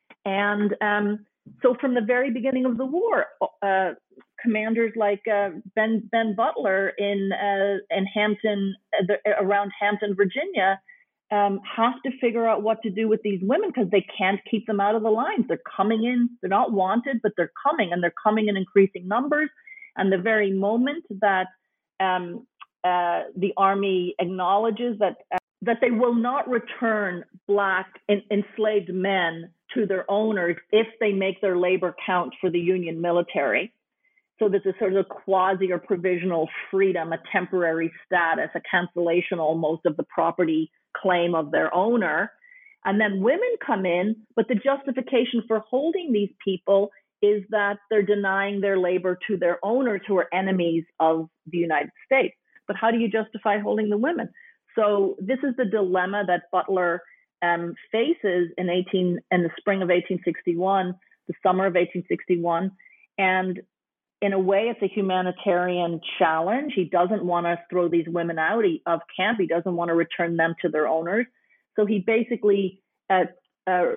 And um, so from the very beginning of the war, uh, commanders like uh, Ben Ben Butler in uh, in Hampton, uh, the, around Hampton, Virginia, um, have to figure out what to do with these women because they can't keep them out of the lines. They're coming in. They're not wanted, but they're coming, and they're coming in increasing numbers. And the very moment that um, uh, the army acknowledges that uh, that they will not return Black en- enslaved men to their owners if they make their labor count for the Union military. So there's a sort of quasi or provisional freedom, a temporary status, a cancellation almost of the property claim of their owner. And then women come in, but the justification for holding these people is that they're denying their labor to their owners who are enemies of the United States. But how do you justify holding the women? So this is the dilemma that Butler um, faces in eighteen in the spring of eighteen sixty-one, the summer of eighteen sixty-one. And in a way, it's a humanitarian challenge. He doesn't want to throw these women out of camp. He doesn't want to return them to their owners. So he basically uh, uh,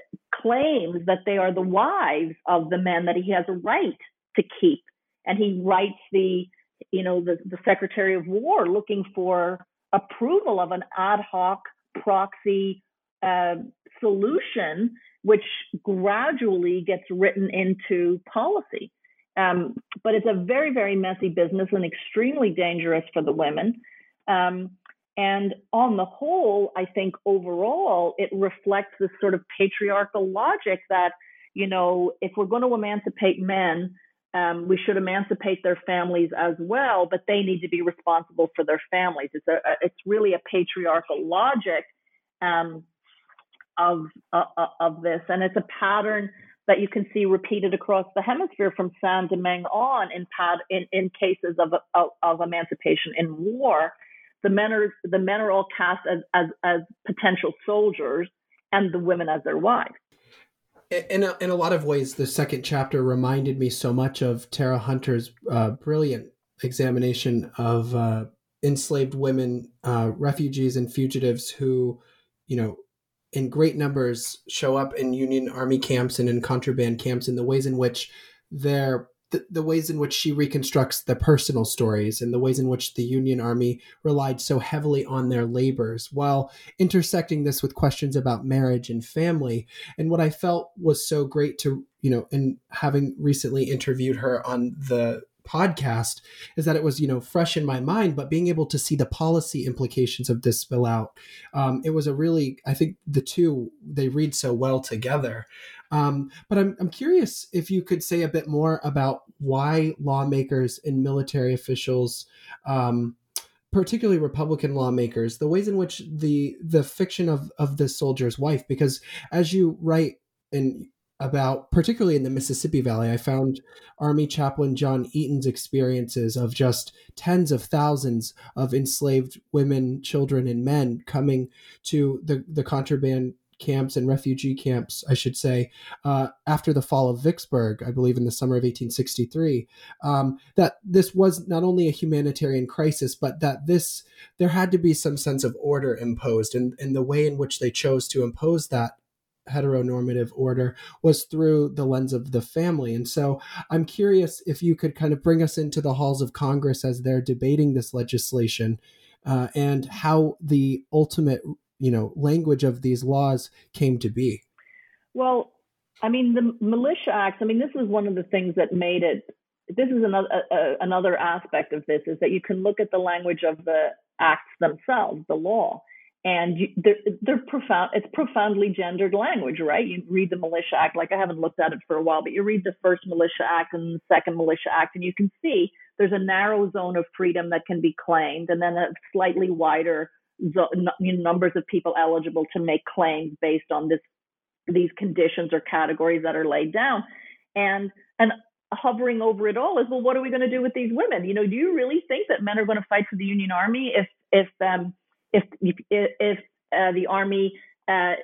claims that they are the wives of the men that he has a right to keep. And he writes the, you know, the, the Secretary of War looking for approval of an ad hoc proxy uh, solution, which gradually gets written into policy. Um, but it's a very, very messy business and extremely dangerous for the women. Um, and on the whole, I think overall, it reflects this sort of patriarchal logic that, you know, if we're going to emancipate men, um, we should emancipate their families as well, but they need to be responsible for their families. It's a, it's really a patriarchal logic um, of, uh, of this. And it's a pattern that you can see repeated across the hemisphere from Saint-Domingue on in, pad, in, in cases of, of, of emancipation in war. The men are the men are all cast as, as, as potential soldiers, and the women as their wives. In a, in a lot of ways, the second chapter reminded me so much of Tara Hunter's uh, brilliant examination of uh, enslaved women, uh, refugees and fugitives who, you know, in great numbers show up in Union Army camps and in contraband camps, and the ways in which they're the, the ways in which she reconstructs the personal stories and the ways in which the Union Army relied so heavily on their labors, while intersecting this with questions about marriage and family. And what I felt was so great to, you know, and having recently interviewed her on the podcast, is that it was, you know, fresh in my mind, but being able to see the policy implications of this spill out. Um, it was a really, I think the two, they read so well together. Um, but I'm, I'm curious if you could say a bit more about why lawmakers and military officials, um, particularly Republican lawmakers, the ways in which the the fiction of, of the soldier's wife, because as you write in about, particularly in the Mississippi Valley, I found Army Chaplain John Eaton's experiences of just tens of thousands of enslaved women, children, and men coming to the, the contraband camps and refugee camps, I should say, uh, after the fall of Vicksburg, I believe in the summer of eighteen sixty-three, um, that this was not only a humanitarian crisis, but that this there had to be some sense of order imposed, and, and the way in which they chose to impose that heteronormative order was through the lens of the family. And so I'm curious if you could kind of bring us into the halls of Congress as they're debating this legislation, uh, and how the ultimate, you know, language of these laws came to be. Well, I mean, the Militia Acts, I mean, this is one of the things that made it, this is another, uh, another aspect of this, is that you can look at the language of the acts themselves, the law, and you, they're, they're profound, it's profoundly gendered language, right? You read the Militia Act, like I haven't looked at it for a while, but you read the first Militia Act and the second Militia Act, and you can see there's a narrow zone of freedom that can be claimed, and then a slightly wider numbers of people eligible to make claims based on this, these conditions or categories that are laid down. And, and hovering over it all is, well, what are we going to do with these women? You know, do you really think that men are going to fight for the Union Army if, if, um, if, if, if uh, the Army uh,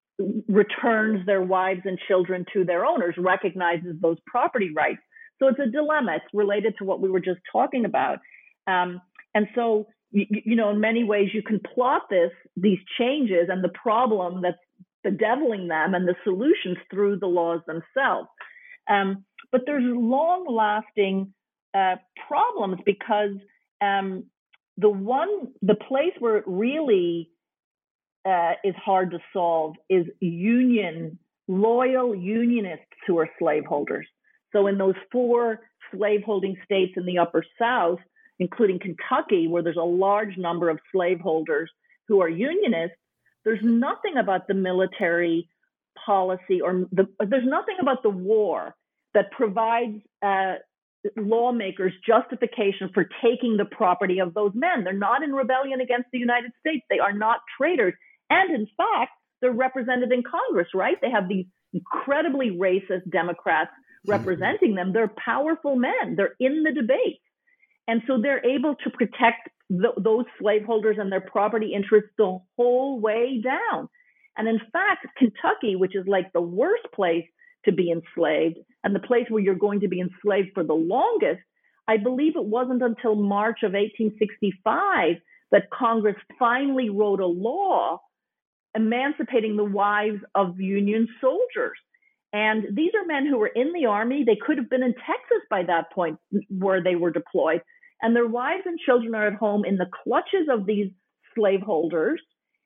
returns their wives and children to their owners, recognizes those property rights? So it's a dilemma. It's related to what we were just talking about. Um, and so, you, you know, in many ways, you can plot this, these changes and the problem that's bedeviling them and the solutions through the laws themselves. Um, but there's long-lasting uh, problems because um, the one, the place where it really uh, is hard to solve is union, loyal unionists who are slaveholders. So in those four slaveholding states in the Upper South, including Kentucky, where there's a large number of slaveholders who are unionists, there's nothing about the military policy or the, there's nothing about the war that provides uh, lawmakers justification for taking the property of those men. They're not in rebellion against the United States. They are not traitors. And in fact, they're represented in Congress, right? They have these incredibly racist Democrats representing them. They're powerful men. They're in the debate. And so they're able to protect the, those slaveholders and their property interests the whole way down. And in fact, Kentucky, which is like the worst place to be enslaved and the place where you're going to be enslaved for the longest, I believe it wasn't until March of eighteen sixty-five that Congress finally wrote a law emancipating the wives of Union soldiers. And these are men who were in the Army. They could have been in Texas by that point where they were deployed. And their wives and children are at home in the clutches of these slaveholders,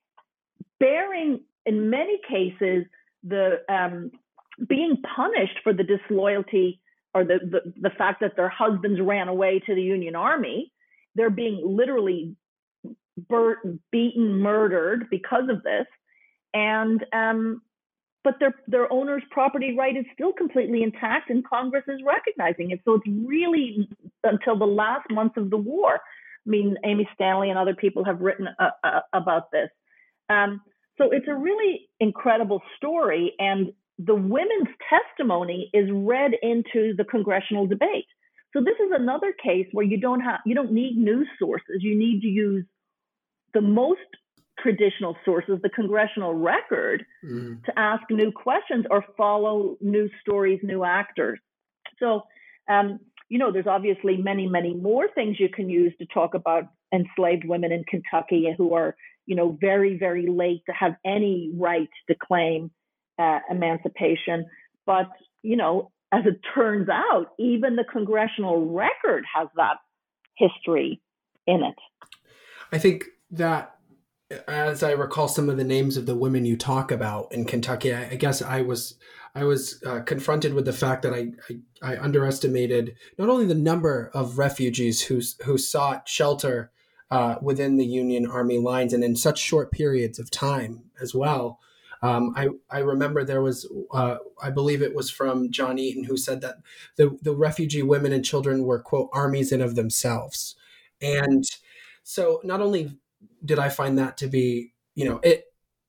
bearing, in many cases, the um, being punished for the disloyalty or the, the, the fact that their husbands ran away to the Union Army. They're being literally burnt, beaten, murdered because of this. And um, but their their owner's property right is still completely intact, and Congress is recognizing it. So it's really until the last months of the war. I mean, Amy Stanley and other people have written uh, uh, about this. Um, so it's a really incredible story, and the women's testimony is read into the congressional debate. So this is another case where you don't have you don't need news sources. You need to use the most traditional sources, the congressional record, Mm. to ask new questions or follow new stories, new actors. So, um, you know, there's obviously many, many more things you can use to talk about enslaved women in Kentucky who are, you know, very, very late to have any right to claim uh, emancipation. But, you know, as it turns out, even the congressional record has that history in it. I think that, as I recall some of the names of the women you talk about in Kentucky, I, I guess I was I was uh, confronted with the fact that I, I I underestimated not only the number of refugees who who sought shelter uh, within the Union Army lines and in such short periods of time as well. Um, I I remember there was uh, I believe it was from John Eaton, who said that the the refugee women and children were, quote, armies in of themselves. And so not only did I find that to be, you know, it,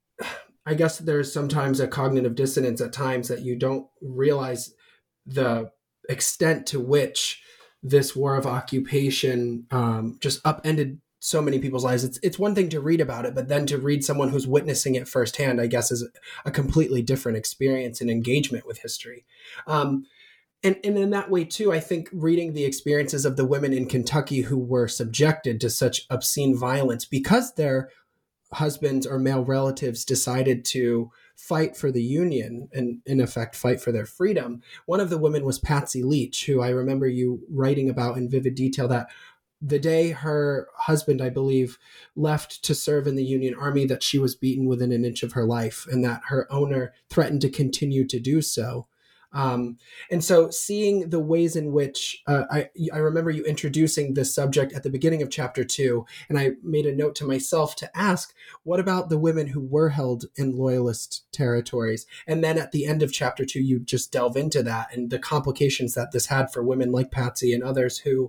I guess there's sometimes a cognitive dissonance at times that you don't realize the extent to which this war of occupation um, just upended so many people's lives. It's it's one thing to read about it, but then to read someone who's witnessing it firsthand, I guess, is a completely different experience and engagement with history. Um, And, and in that way, too, I think reading the experiences of the women in Kentucky who were subjected to such obscene violence because their husbands or male relatives decided to fight for the Union and, in effect, fight for their freedom. One of the women was Patsy Leach, who I remember you writing about in vivid detail, that the day her husband, I believe, left to serve in the Union Army, that she was beaten within an inch of her life and that her owner threatened to continue to do so. Um, and so seeing the ways in which uh, I, I remember you introducing this subject at the beginning of chapter two, and I made a note to myself to ask, what about the women who were held in loyalist territories? And then at the end of chapter two, you just delve into that and the complications that this had for women like Patsy and others who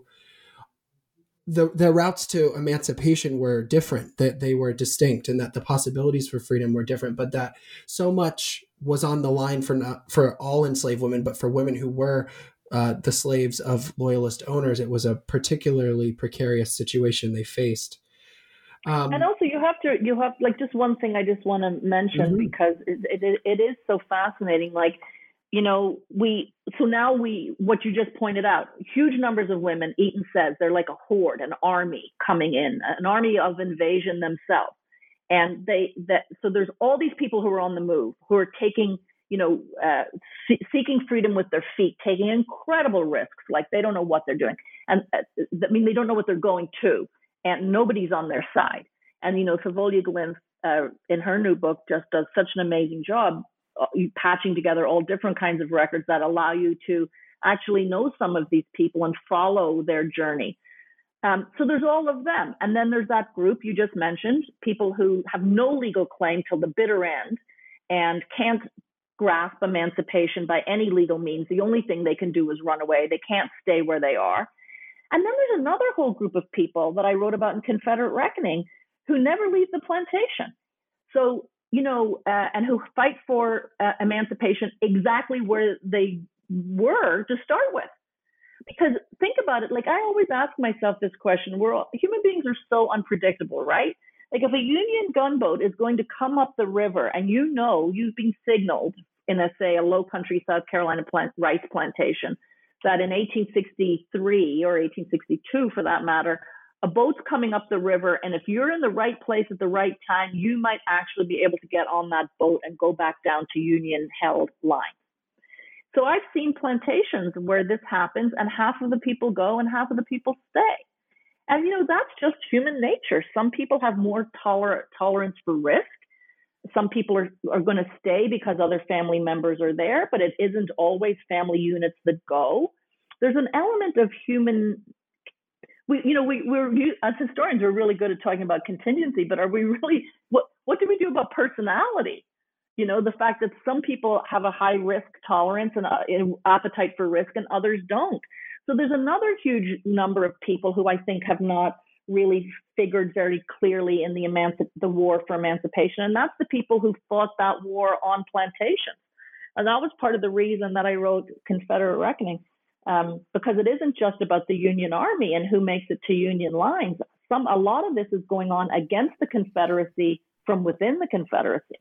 the their routes to emancipation were different, that they were distinct, and that the possibilities for freedom were different, but that so much was on the line for not for all enslaved women, but for women who were uh, the slaves of loyalist owners, it was a particularly precarious situation they faced. Um, and also, you have to you have like just one thing I just want to mention mm-hmm. because it, it it is so fascinating. Like, you know, we, so now we, what you just pointed out, huge numbers of women, Eaton says, they're like a horde, an army coming in, an army of invasion themselves. And they, that, so there's all these people who are on the move, who are taking, you know, uh, see, seeking freedom with their feet, taking incredible risks. Like they don't know what they're doing. And uh, I mean, they don't know what they're going to, and nobody's on their side. And, you know, Savolia Glynn, uh, in her new book, just does such an amazing job patching together all different kinds of records that allow you to actually know some of these people and follow their journey. Um, so there's all of them. And then there's that group you just mentioned, people who have no legal claim till the bitter end and can't grasp emancipation by any legal means. The only thing they can do is run away. They can't stay where they are. And then there's another whole group of people that I wrote about in Confederate Reckoning who never leave the plantation. So you know, uh, and who fight for uh, emancipation exactly where they were to start with. Because think about it, like I always ask myself this question, we're all, human beings are so unpredictable, right? Like if a Union gunboat is going to come up the river and you know you've been signaled in a, say, a low country South Carolina plant, rice plantation, that in eighteen sixty-three or eighteen sixty-two for that matter, a boat's coming up the river, and if you're in the right place at the right time, you might actually be able to get on that boat and go back down to Union-held lines. So I've seen plantations where this happens, and half of the people go and half of the people stay. And, you know, that's just human nature. Some people have more toler- tolerance for risk. Some people are, are going to stay because other family members are there, but it isn't always family units that go. There's an element of human We, you know, we, we're as historians, we're really good at talking about contingency, but are we really? What what do we do about personality? You know, the fact that some people have a high risk tolerance and an appetite for risk, and others don't. So there's another huge number of people who I think have not really figured very clearly in the emanci- the war for emancipation, and that's the people who fought that war on plantations. And that was part of the reason that I wrote Confederate Reckoning. Um, because it isn't just about the Union Army and who makes it to Union lines. some a lot of this is going on against the Confederacy from within the Confederacy.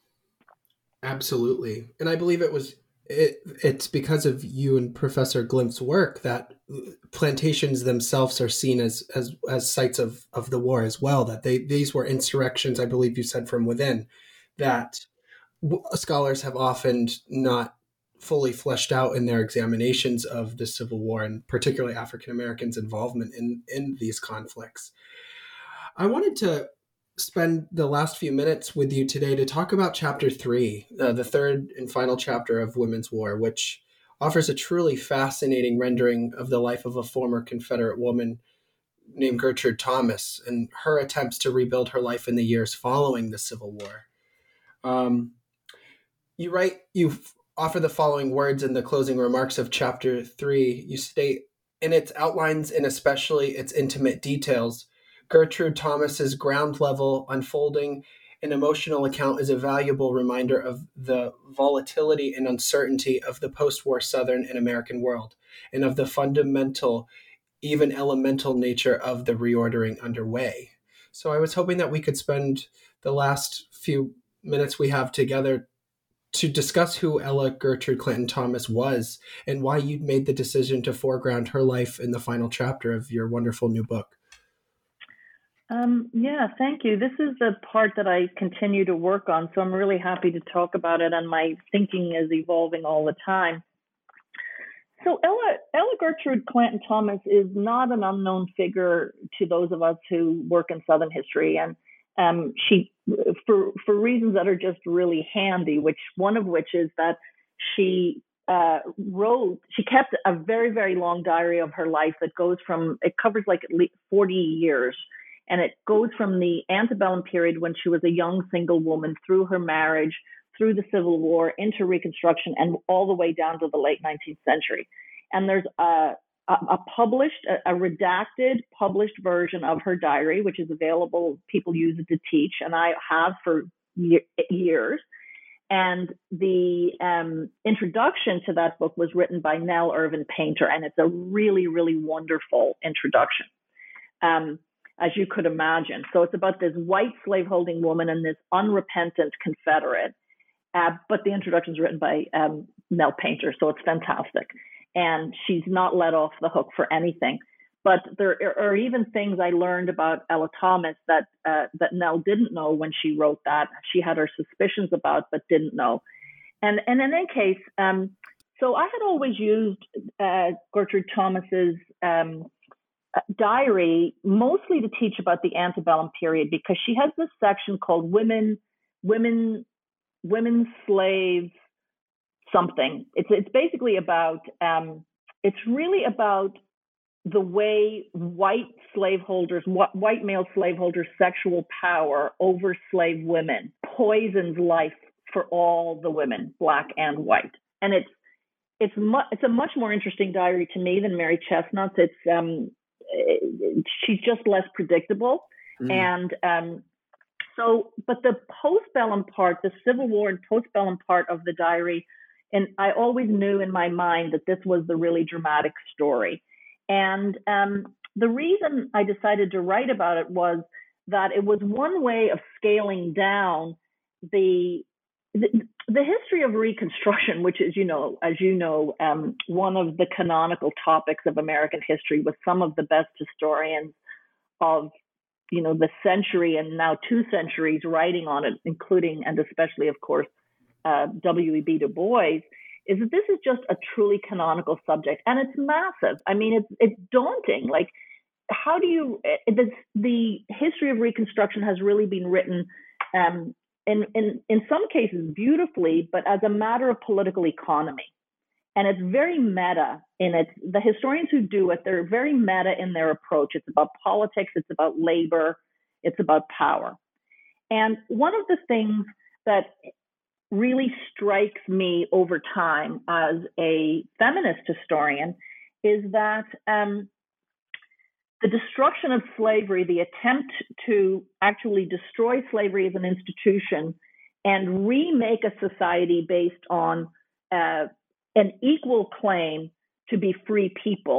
Absolutely. And I believe it was it, it's because of you and Professor Glimt's work that plantations themselves are seen as as as sites of, of the war as well, that they these were insurrections, I believe you said, from within, that w- scholars have often not fully fleshed out in their examinations of the Civil War, and particularly African Americans' involvement in, in these conflicts. I wanted to spend the last few minutes with you today to talk about chapter three, uh, the third and final chapter of Women's War, which offers a truly fascinating rendering of the life of a former Confederate woman named Gertrude Thomas and her attempts to rebuild her life in the years following the Civil War. Um, you write, you offer the following words in the closing remarks of chapter three. You state, in its outlines and especially its intimate details, Gertrude Thomas's ground-level, unfolding, and emotional account is a valuable reminder of the volatility and uncertainty of the post-war Southern and American world, and of the fundamental, even elemental nature of the reordering underway. So I was hoping that we could spend the last few minutes we have together to discuss who Ella Gertrude Clinton Thomas was and why you made the decision to foreground her life in the final chapter of your wonderful new book. Um, yeah, thank you. This is the part that I continue to work on, so I'm really happy to talk about it, and my thinking is evolving all the time. So Ella, Ella Gertrude Clinton Thomas is not an unknown figure to those of us who work in Southern history, and um, she, for for reasons that are just really handy, which one of which is that she uh, wrote, she kept a very, very long diary of her life that goes from, it covers like at least forty years. And it goes from the antebellum period when she was a young single woman through her marriage, through the Civil War, into Reconstruction, and all the way down to the late nineteenth century. And there's a, a, a published, a, a redacted published version of her diary, which is available. People use it to teach, and I have for ye- years. And the um, introduction to that book was written by Nell Irvin Painter, and it's a really, really wonderful introduction. Um, as you could imagine. So it's about this white slaveholding woman and this unrepentant Confederate. Uh, but the introduction is written by um, Nell Painter, so it's fantastic. And she's not let off the hook for anything. But there are even things I learned about Ella Thomas that uh, that Nell didn't know when she wrote that. She had her suspicions about, but didn't know. And, and in any case, um, so I had always used uh, Gertrude Thomas's um, diary mostly to teach about the antebellum period, because she has this section called women women women slave something. It's it's basically about um, it's really about the way white slaveholders, white male slaveholders' sexual power over slave women poisons life for all the women, black and white. And it's it's mu- it's a much more interesting diary to me than Mary Chestnut's. It's um she's just less predictable. Mm. And um, so, but the postbellum part, the Civil War and postbellum part of the diary, and I always knew in my mind that this was the really dramatic story. And um, the reason I decided to write about it was that it was one way of scaling down the the, the history of Reconstruction, which is, you know, as you know, um, one of the canonical topics of American history, with some of the best historians of, you know, the century and now two centuries writing on it, including and especially, of course, uh, W E B Du Bois, is that this is just a truly canonical subject, and it's massive. I mean, it's it's daunting. Like, how do you? This, the history of Reconstruction has really been written. Um, In, in in some cases beautifully, but as a matter of political economy. And it's very meta in it. The historians who do it, they're very meta in their approach. It's about politics, it's about labor, it's about power. And one of the things that really strikes me over time as a feminist historian is that um, the destruction of slavery, the attempt to actually destroy slavery as an institution and remake a society based on uh, an equal claim to be free people,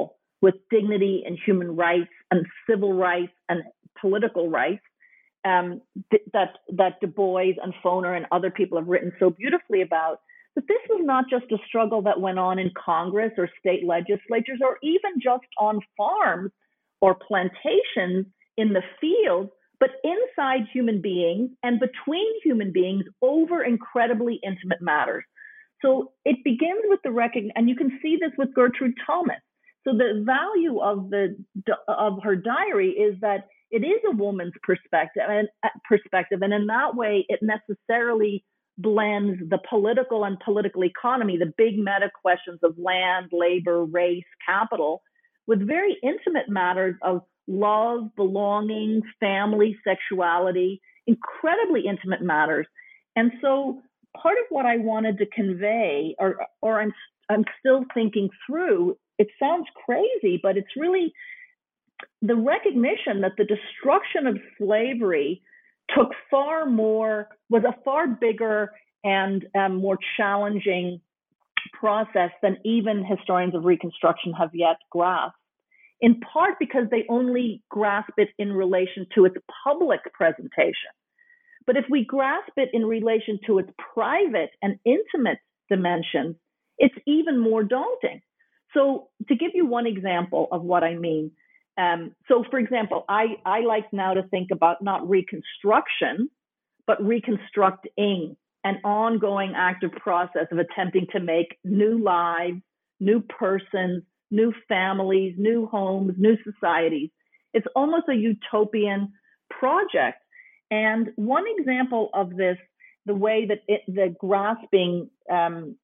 with dignity and human rights and civil rights and political rights um, th- that, that Du Bois and Foner and other people have written so beautifully about. But this was not just a struggle that went on in Congress or state legislatures or even just on farms or plantations in the field, but inside human beings and between human beings over incredibly intimate matters. So it begins with the recognition, and you can see this with Gertrude Thomas. So the value of the of her diary is that it is a woman's perspective, and perspective, and in that way, it necessarily blends the political and political economy, the big meta questions of land, labor, race, capital, with very intimate matters of love, belonging, family, sexuality, incredibly intimate matters. And so part of what I wanted to convey, or or I'm I'm still thinking through, it sounds crazy, but it's really the recognition that the destruction of slavery took far more, was a far bigger and um, more challenging process than even historians of Reconstruction have yet grasped, in part because they only grasp it in relation to its public presentation. But if we grasp it in relation to its private and intimate dimensions, it's even more daunting. So to give you one example of what I mean, um, so for example, I, I like now to think about not reconstruction, but reconstructing, an ongoing active process of attempting to make new lives, new persons, new families, new homes, new societies. It's almost a utopian project. And one example of this, the way that it, the grasping um,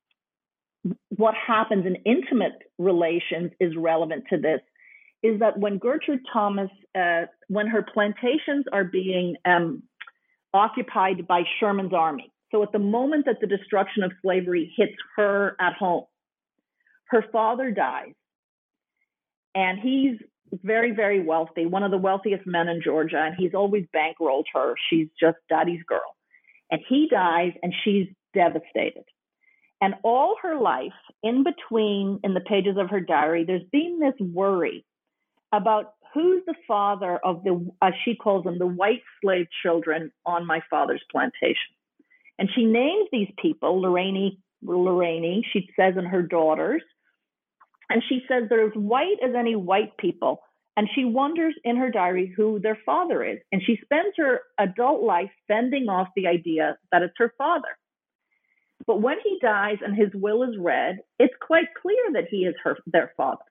what happens in intimate relations is relevant to this, is that when Gertrude Thomas, uh, when her plantations are being um, occupied by Sherman's army, so at the moment that the destruction of slavery hits her at home, her father dies, and he's very, very wealthy, one of the wealthiest men in Georgia, and he's always bankrolled her. She's just daddy's girl. And he dies, and she's devastated. And all her life, in between, in the pages of her diary, there's been this worry about who's the father of the, as she calls them, the white slave children on my father's plantation. And she names these people, Lorraine, Lorraine, she says, and her daughters. And she says they're as white as any white people. And she wonders in her diary who their father is. And she spends her adult life fending off the idea that it's her father. But when he dies and his will is read, it's quite clear that he is her their father.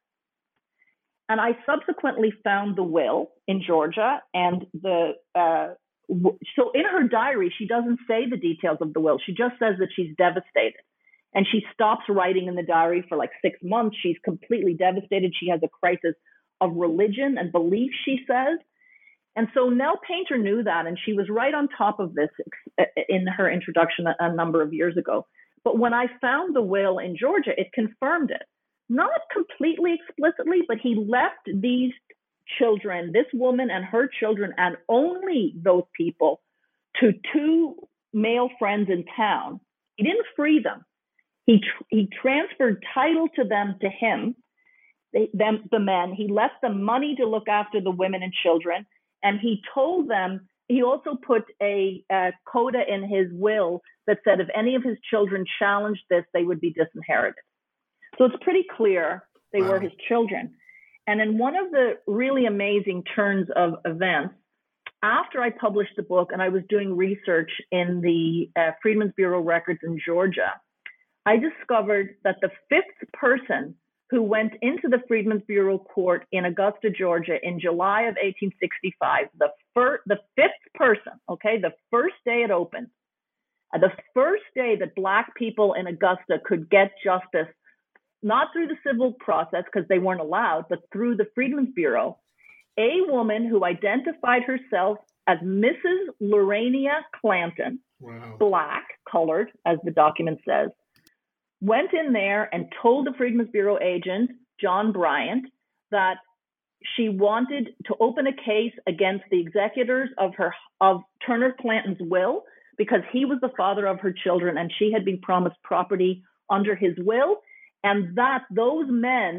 And I subsequently found the will in Georgia, and the uh, w- so in her diary, she doesn't say the details of the will. She just says that she's devastated. And she stops writing in the diary for like six months. She's completely devastated. She has a crisis of religion and belief, she says. And so Nell Painter knew that, and she was right on top of this in her introduction a, a number of years ago. But when I found the will in Georgia, it confirmed it. Not completely explicitly, but he left these children, this woman and her children, and only those people, to two male friends in town. He didn't free them. He tr- he transferred title to them to him, they, them, the men. He left them money to look after the women and children. And he told them, he also put a, a coda in his will that said if any of his children challenged this, they would be disinherited. So it's pretty clear they wow. were his children. And in one of the really amazing turns of events, after I published the book and I was doing research in the uh, Freedmen's Bureau records in Georgia, I discovered that the fifth person who went into the Freedmen's Bureau court in Augusta, Georgia in July of eighteen sixty-five, the, fir- the fifth person, okay, the first day it opened, uh, the first day that Black people in Augusta could get justice, not through the civil process because they weren't allowed, but through the Freedmen's Bureau, a woman who identified herself as Missus Lorania Clanton, wow. Black, colored, as the document says, went in there and told the Freedmen's Bureau agent, John Bryant, that she wanted to open a case against the executors of her of Turner Clanton's will because he was the father of her children and she had been promised property under his will, and that those men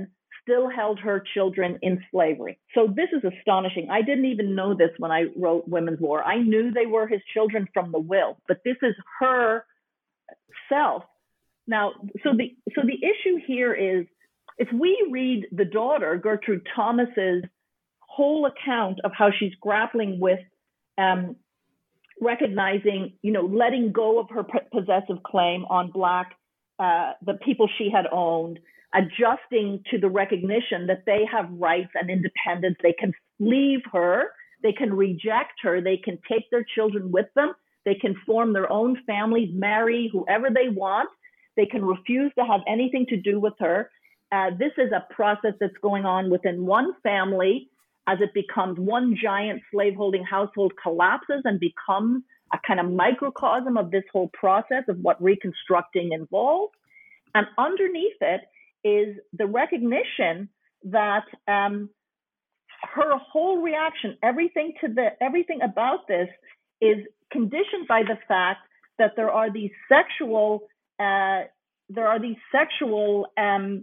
still held her children in slavery. So this is astonishing. I didn't even know this when I wrote Women's War. I knew they were his children from the will, but this is her self. Now, so the so the issue here is, if we read the daughter, Gertrude Thomas's whole account of how she's grappling with um, recognizing, you know, letting go of her possessive claim on Black, uh, the people she had owned, adjusting to the recognition that they have rights and independence. They can leave her, they can reject her, they can take their children with them, they can form their own families, marry whoever they want, they can refuse to have anything to do with her. Uh, this is a process that's going on within one family as it becomes one giant slaveholding household collapses and becomes a kind of microcosm of this whole process of what reconstructing involves. And underneath it is the recognition that um, her whole reaction, everything to the everything about this is conditioned by the fact that there are these sexual uh, there are these sexual um,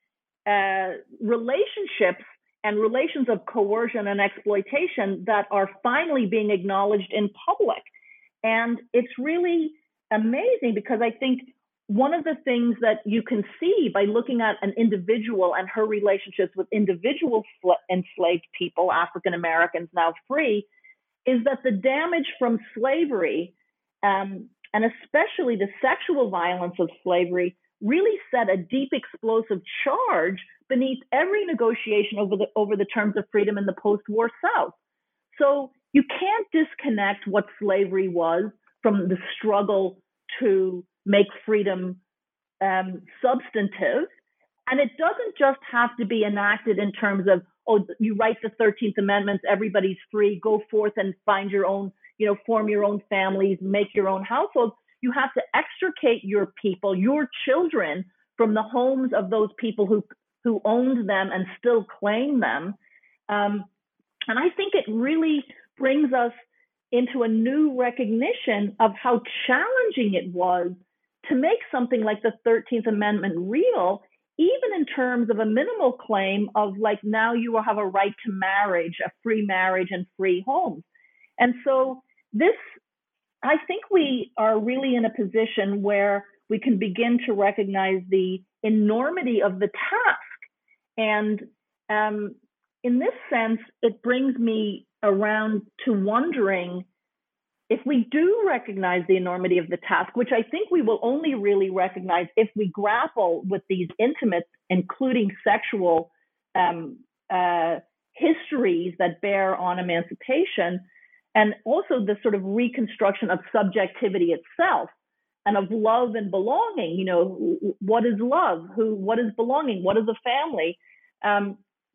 uh, relationships and relations of coercion and exploitation that are finally being acknowledged in public. And it's really amazing, because I think one of the things that you can see by looking at an individual and her relationships with individual enslaved people, African Americans now free, is that the damage from slavery, um, and especially the sexual violence of slavery, really set a deep explosive charge beneath every negotiation over the over the terms of freedom in the post-war South. So you can't disconnect what slavery was from the struggle to make freedom um, substantive. And it doesn't just have to be enacted in terms of, oh, you write the thirteenth Amendment, everybody's free, go forth and find your own, you know, form your own families, make your own households. You have to extricate your people, your children, from the homes of those people who who owned them and still claim them. Um, and I think it really brings us into a new recognition of how challenging it was to make something like the thirteenth Amendment real, even in terms of a minimal claim of, like, now you will have a right to marriage, a free marriage and free homes. And so this, I think we are really in a position where we can begin to recognize the enormity of the task. And um, in this sense, it brings me around to wondering if we do recognize the enormity of the task, which I think we will only really recognize if we grapple with these intimate, including sexual um, uh, histories that bear on emancipation, and also the sort of reconstruction of subjectivity itself and of love and belonging. You know, what is love? Who? What is belonging? What is a family? Um,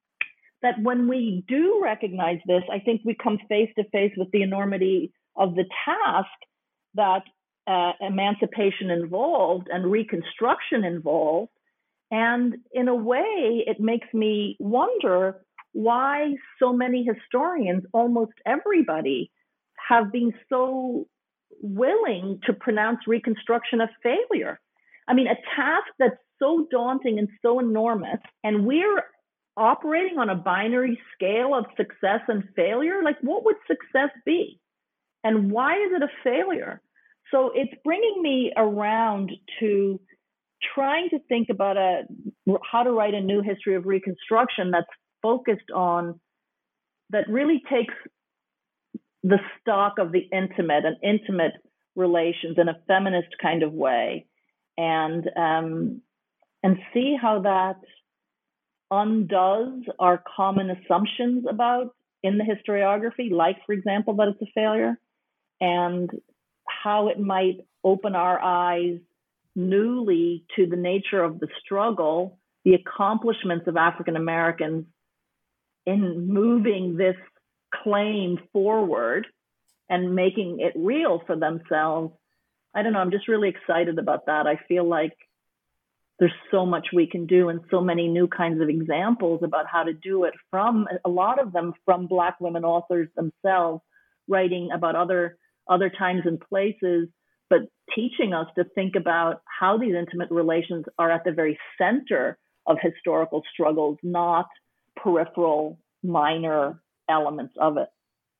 that when we do recognize this, I think we come face to face with the enormity of the task that uh, emancipation involved and reconstruction involved. And in a way, it makes me wonder why so many historians, almost everybody, have been so willing to pronounce Reconstruction a failure. I mean, a task that's so daunting and so enormous, and we're operating on a binary scale of success and failure. Like, what would success be? And why is it a failure? So it's bringing me around to trying to think about a how to write a new history of Reconstruction that's focused on, that really takes the stock of the intimate and intimate relations in a feminist kind of way, and um, and see how that undoes our common assumptions about in the historiography, like, for example, that it's a failure, and how it might open our eyes newly to the nature of the struggle, the accomplishments of African Americans in moving this claim forward and making it real for themselves. I don't know, I'm just really excited about that. I feel like there's so much we can do, and so many new kinds of examples about how to do it, from a lot of them from Black women authors themselves, writing about other other times and places, but teaching us to think about how these intimate relations are at the very center of historical struggles, not peripheral, minor elements of it.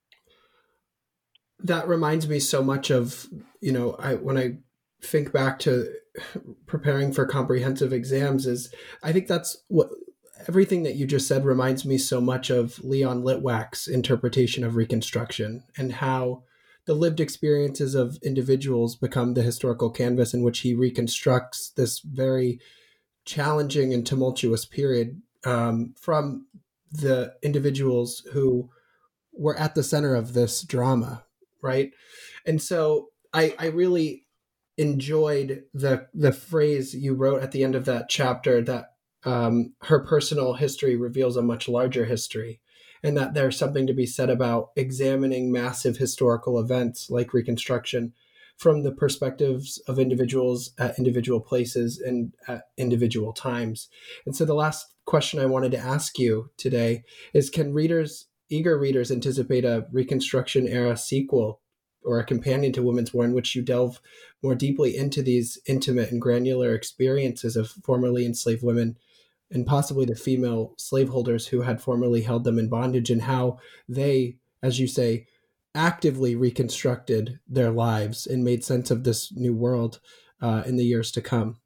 That reminds me so much of, you know, I when I think back to preparing for comprehensive exams, is I think that's what everything that you just said reminds me so much of Leon Litwack's interpretation of Reconstruction, and how the lived experiences of individuals become the historical canvas in which he reconstructs this very challenging and tumultuous period um, from the individuals who were at the center of this drama, right? And so I, I really enjoyed the the phrase you wrote at the end of that chapter, that um, her personal history reveals a much larger history, and that there's something to be said about examining massive historical events like Reconstruction from the perspectives of individuals at individual places and at individual times. And so the last question I wanted to ask you today is, can readers, eager readers, anticipate a Reconstruction era sequel or a companion to Women's War in which you delve more deeply into these intimate and granular experiences of formerly enslaved women and possibly the female slaveholders who had formerly held them in bondage, and how they, as you say, actively reconstructed their lives and made sense of this new world uh, in the years to come?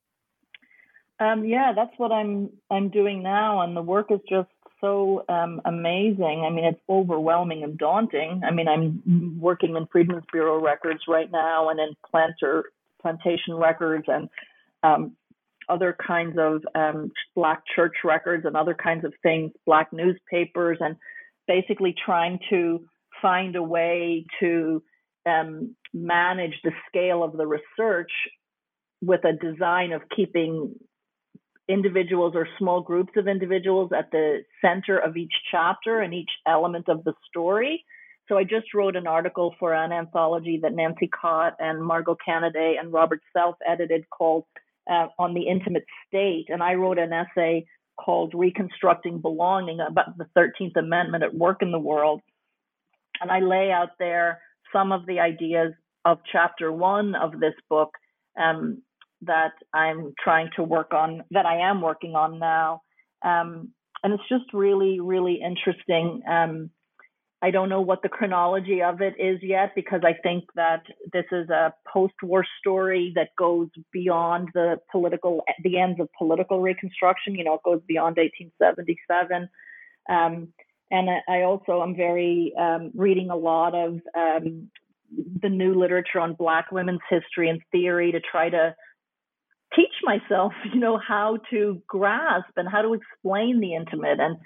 Um, yeah, that's what I'm I'm doing now, and the work is just so um, amazing. I mean, it's overwhelming and daunting. I mean, I'm working in Freedmen's Bureau records right now, and in planter plantation records, and um, other kinds of um, Black church records, and other kinds of things, Black newspapers, and basically trying to find a way to um, manage the scale of the research with a design of keeping individuals or small groups of individuals at the center of each chapter and each element of the story. So I just wrote an article for an anthology that Nancy Cott and Margot Canaday and Robert Self edited called uh, On the Intimate State. And I wrote an essay called Reconstructing Belonging about the thirteenth Amendment at work in the world. And I lay out there some of the ideas of chapter one of this book um, that I'm trying to work on, that I am working on now. Um, and it's just really, really interesting. Um, I don't know what the chronology of it is yet, because I think that this is a post-war story that goes beyond the political, the ends of political reconstruction. You know, it goes beyond eighteen seventy-seven. Um, and I also am very um, reading a lot of um, the new literature on Black women's history and theory to try to teach myself, you know, how to grasp and how to explain the intimate. And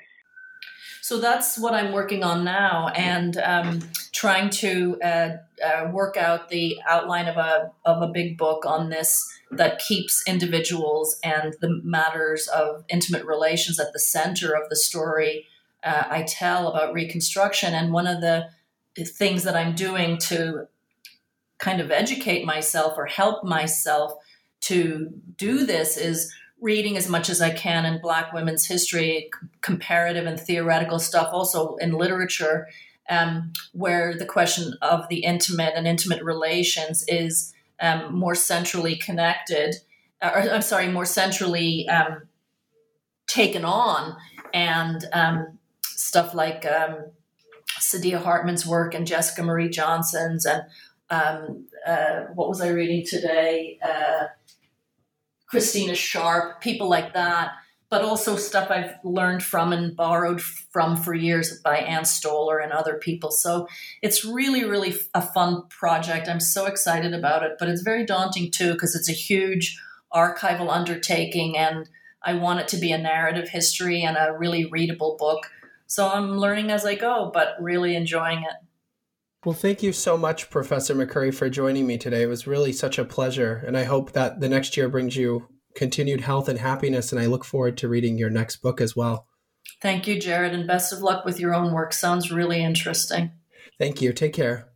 so that's what I'm working on now, and um, trying to uh, uh, work out the outline of a of a big book on this that keeps individuals and the matters of intimate relations at the center of the story uh, I tell about Reconstruction. And one of the things that I'm doing to kind of educate myself or help myself to do this is reading as much as I can in Black women's history, c- comparative and theoretical stuff, also in literature, um, where the question of the intimate and intimate relations is um, more centrally connected, or I'm sorry, more centrally um, taken on. And um, stuff like um, Saidiya Hartman's work and Jessica Marie Johnson's, and um, uh, what was I reading today? Uh, Christina Sharp, people like that, but also stuff I've learned from and borrowed from for years by Ann Stoller and other people. So it's really, really a fun project. I'm so excited about it, but it's very daunting too, because it's a huge archival undertaking, and I want it to be a narrative history and a really readable book. So I'm learning as I go, but really enjoying it. Well, thank you so much, Professor McCurry, for joining me today. It was really such a pleasure, and I hope that the next year brings you continued health and happiness, and I look forward to reading your next book as well. Thank you, Jared, and best of luck with your own work. Sounds really interesting. Thank you. Take care.